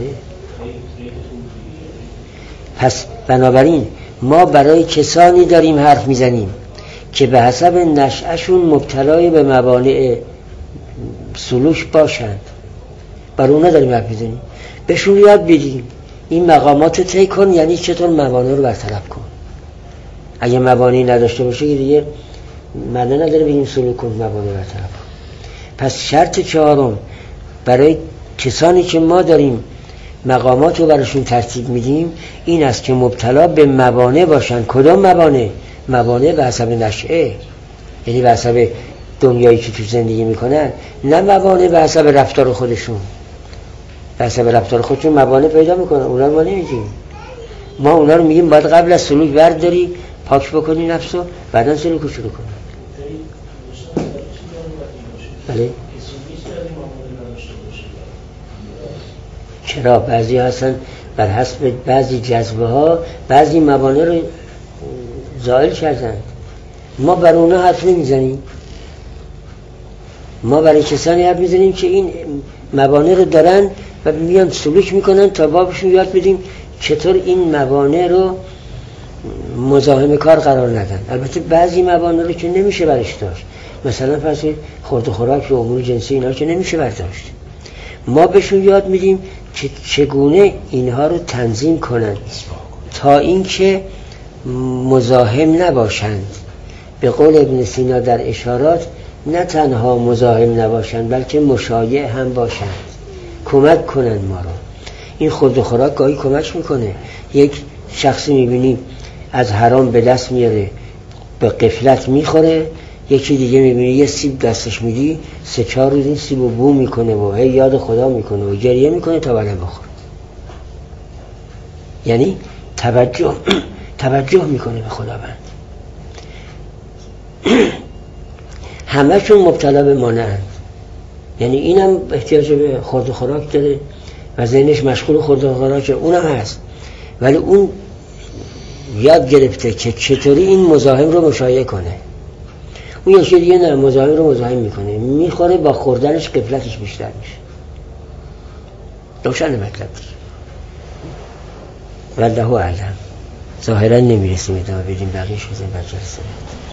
پس بنابراین ما برای کسانی داریم حرف میزنیم که به حسب نشأهشون مبتلای به موانع سلوک باشند. برای اونا داریم حرف میزنیم، بهشون یاد بدیم این مقامات رو طی کن، یعنی چطور موانع رو برطرف کن. اگه موانعی نداشته باشه دیگه معنی نداره بگیم سلوک کن، موانع برطرف کن. پس شرط چهارم برای کسانی که ما داریم مقامات رو براشون ترتیب میدیم این است که مبتلا به موانع باشن. کدام موانع؟ موانع به حسب نشأه، یعنی به حسب دنیایی که تو زندگی میکنن، نه موانع به حسب رفتار خودشون. به حسب رفتار خودشون موانع پیدا میکنن، اونا رو ما نمیگیم. ما اونا رو میگیم باید قبل از سلوک برداری، پاک بکنی نفسو، بعدا سلوک رو شروع کنی. بله؟ چرا؟ بعضی هستن بر حسب بعضی جذبه ها بعضی موانع رو زائل کردن. ما بر اونا حرف نمیزنیم. ما برای کسانی حرف میزنیم که این موانع رو دارن و میان سلوک میکنن تا بابشون یاد بدیم چطور این موانع رو مزاحم کار قرار ندن. البته بعضی موانع رو که نمیشه برش داشت، مثلا فرض خورد و خوراک و امور جنسی اینا که نمیشه برداشت. ما بهشون یاد میدیم که چگونه اینها رو تنظیم کنند تا اینکه مزاحم نباشند. به قول ابن سینا در اشارات، نه تنها مزاحم نباشند بلکه مشایع هم باشند، کمک کنند ما رو. این خورد و خوراک گاهی کمک میکنه. یک شخصی میبینی از حرام به دست میاره، به غفلت میخوره، یکی دیگه میبینی یه سیب دستش میدی، سه چهار روز این سیب رو بو میکنه و هی یاد خدا میکنه و گریه میکنه تا بعد بخوره. یعنی توجه توجه میکنه به خداوند. همه‌شون مبتلا به مانعند. یعنی اینم احتیاج به خورد و خوراک داره و ذهنش مشغول خورد و خوراک، اونم هست، ولی اون یاد گرفته که چطوری این مزاحم رو مشایعه کنه. اون یکی دیگه نه، مزاحم رو مزاحم میکنه، میخوره، با خوردنش غفلتش بیشتر میشه. روشن مطلب دیگه. والله اعلم. ظاهرا نمیرسیم ادامه بدیم، بقیه شده بر جلسه.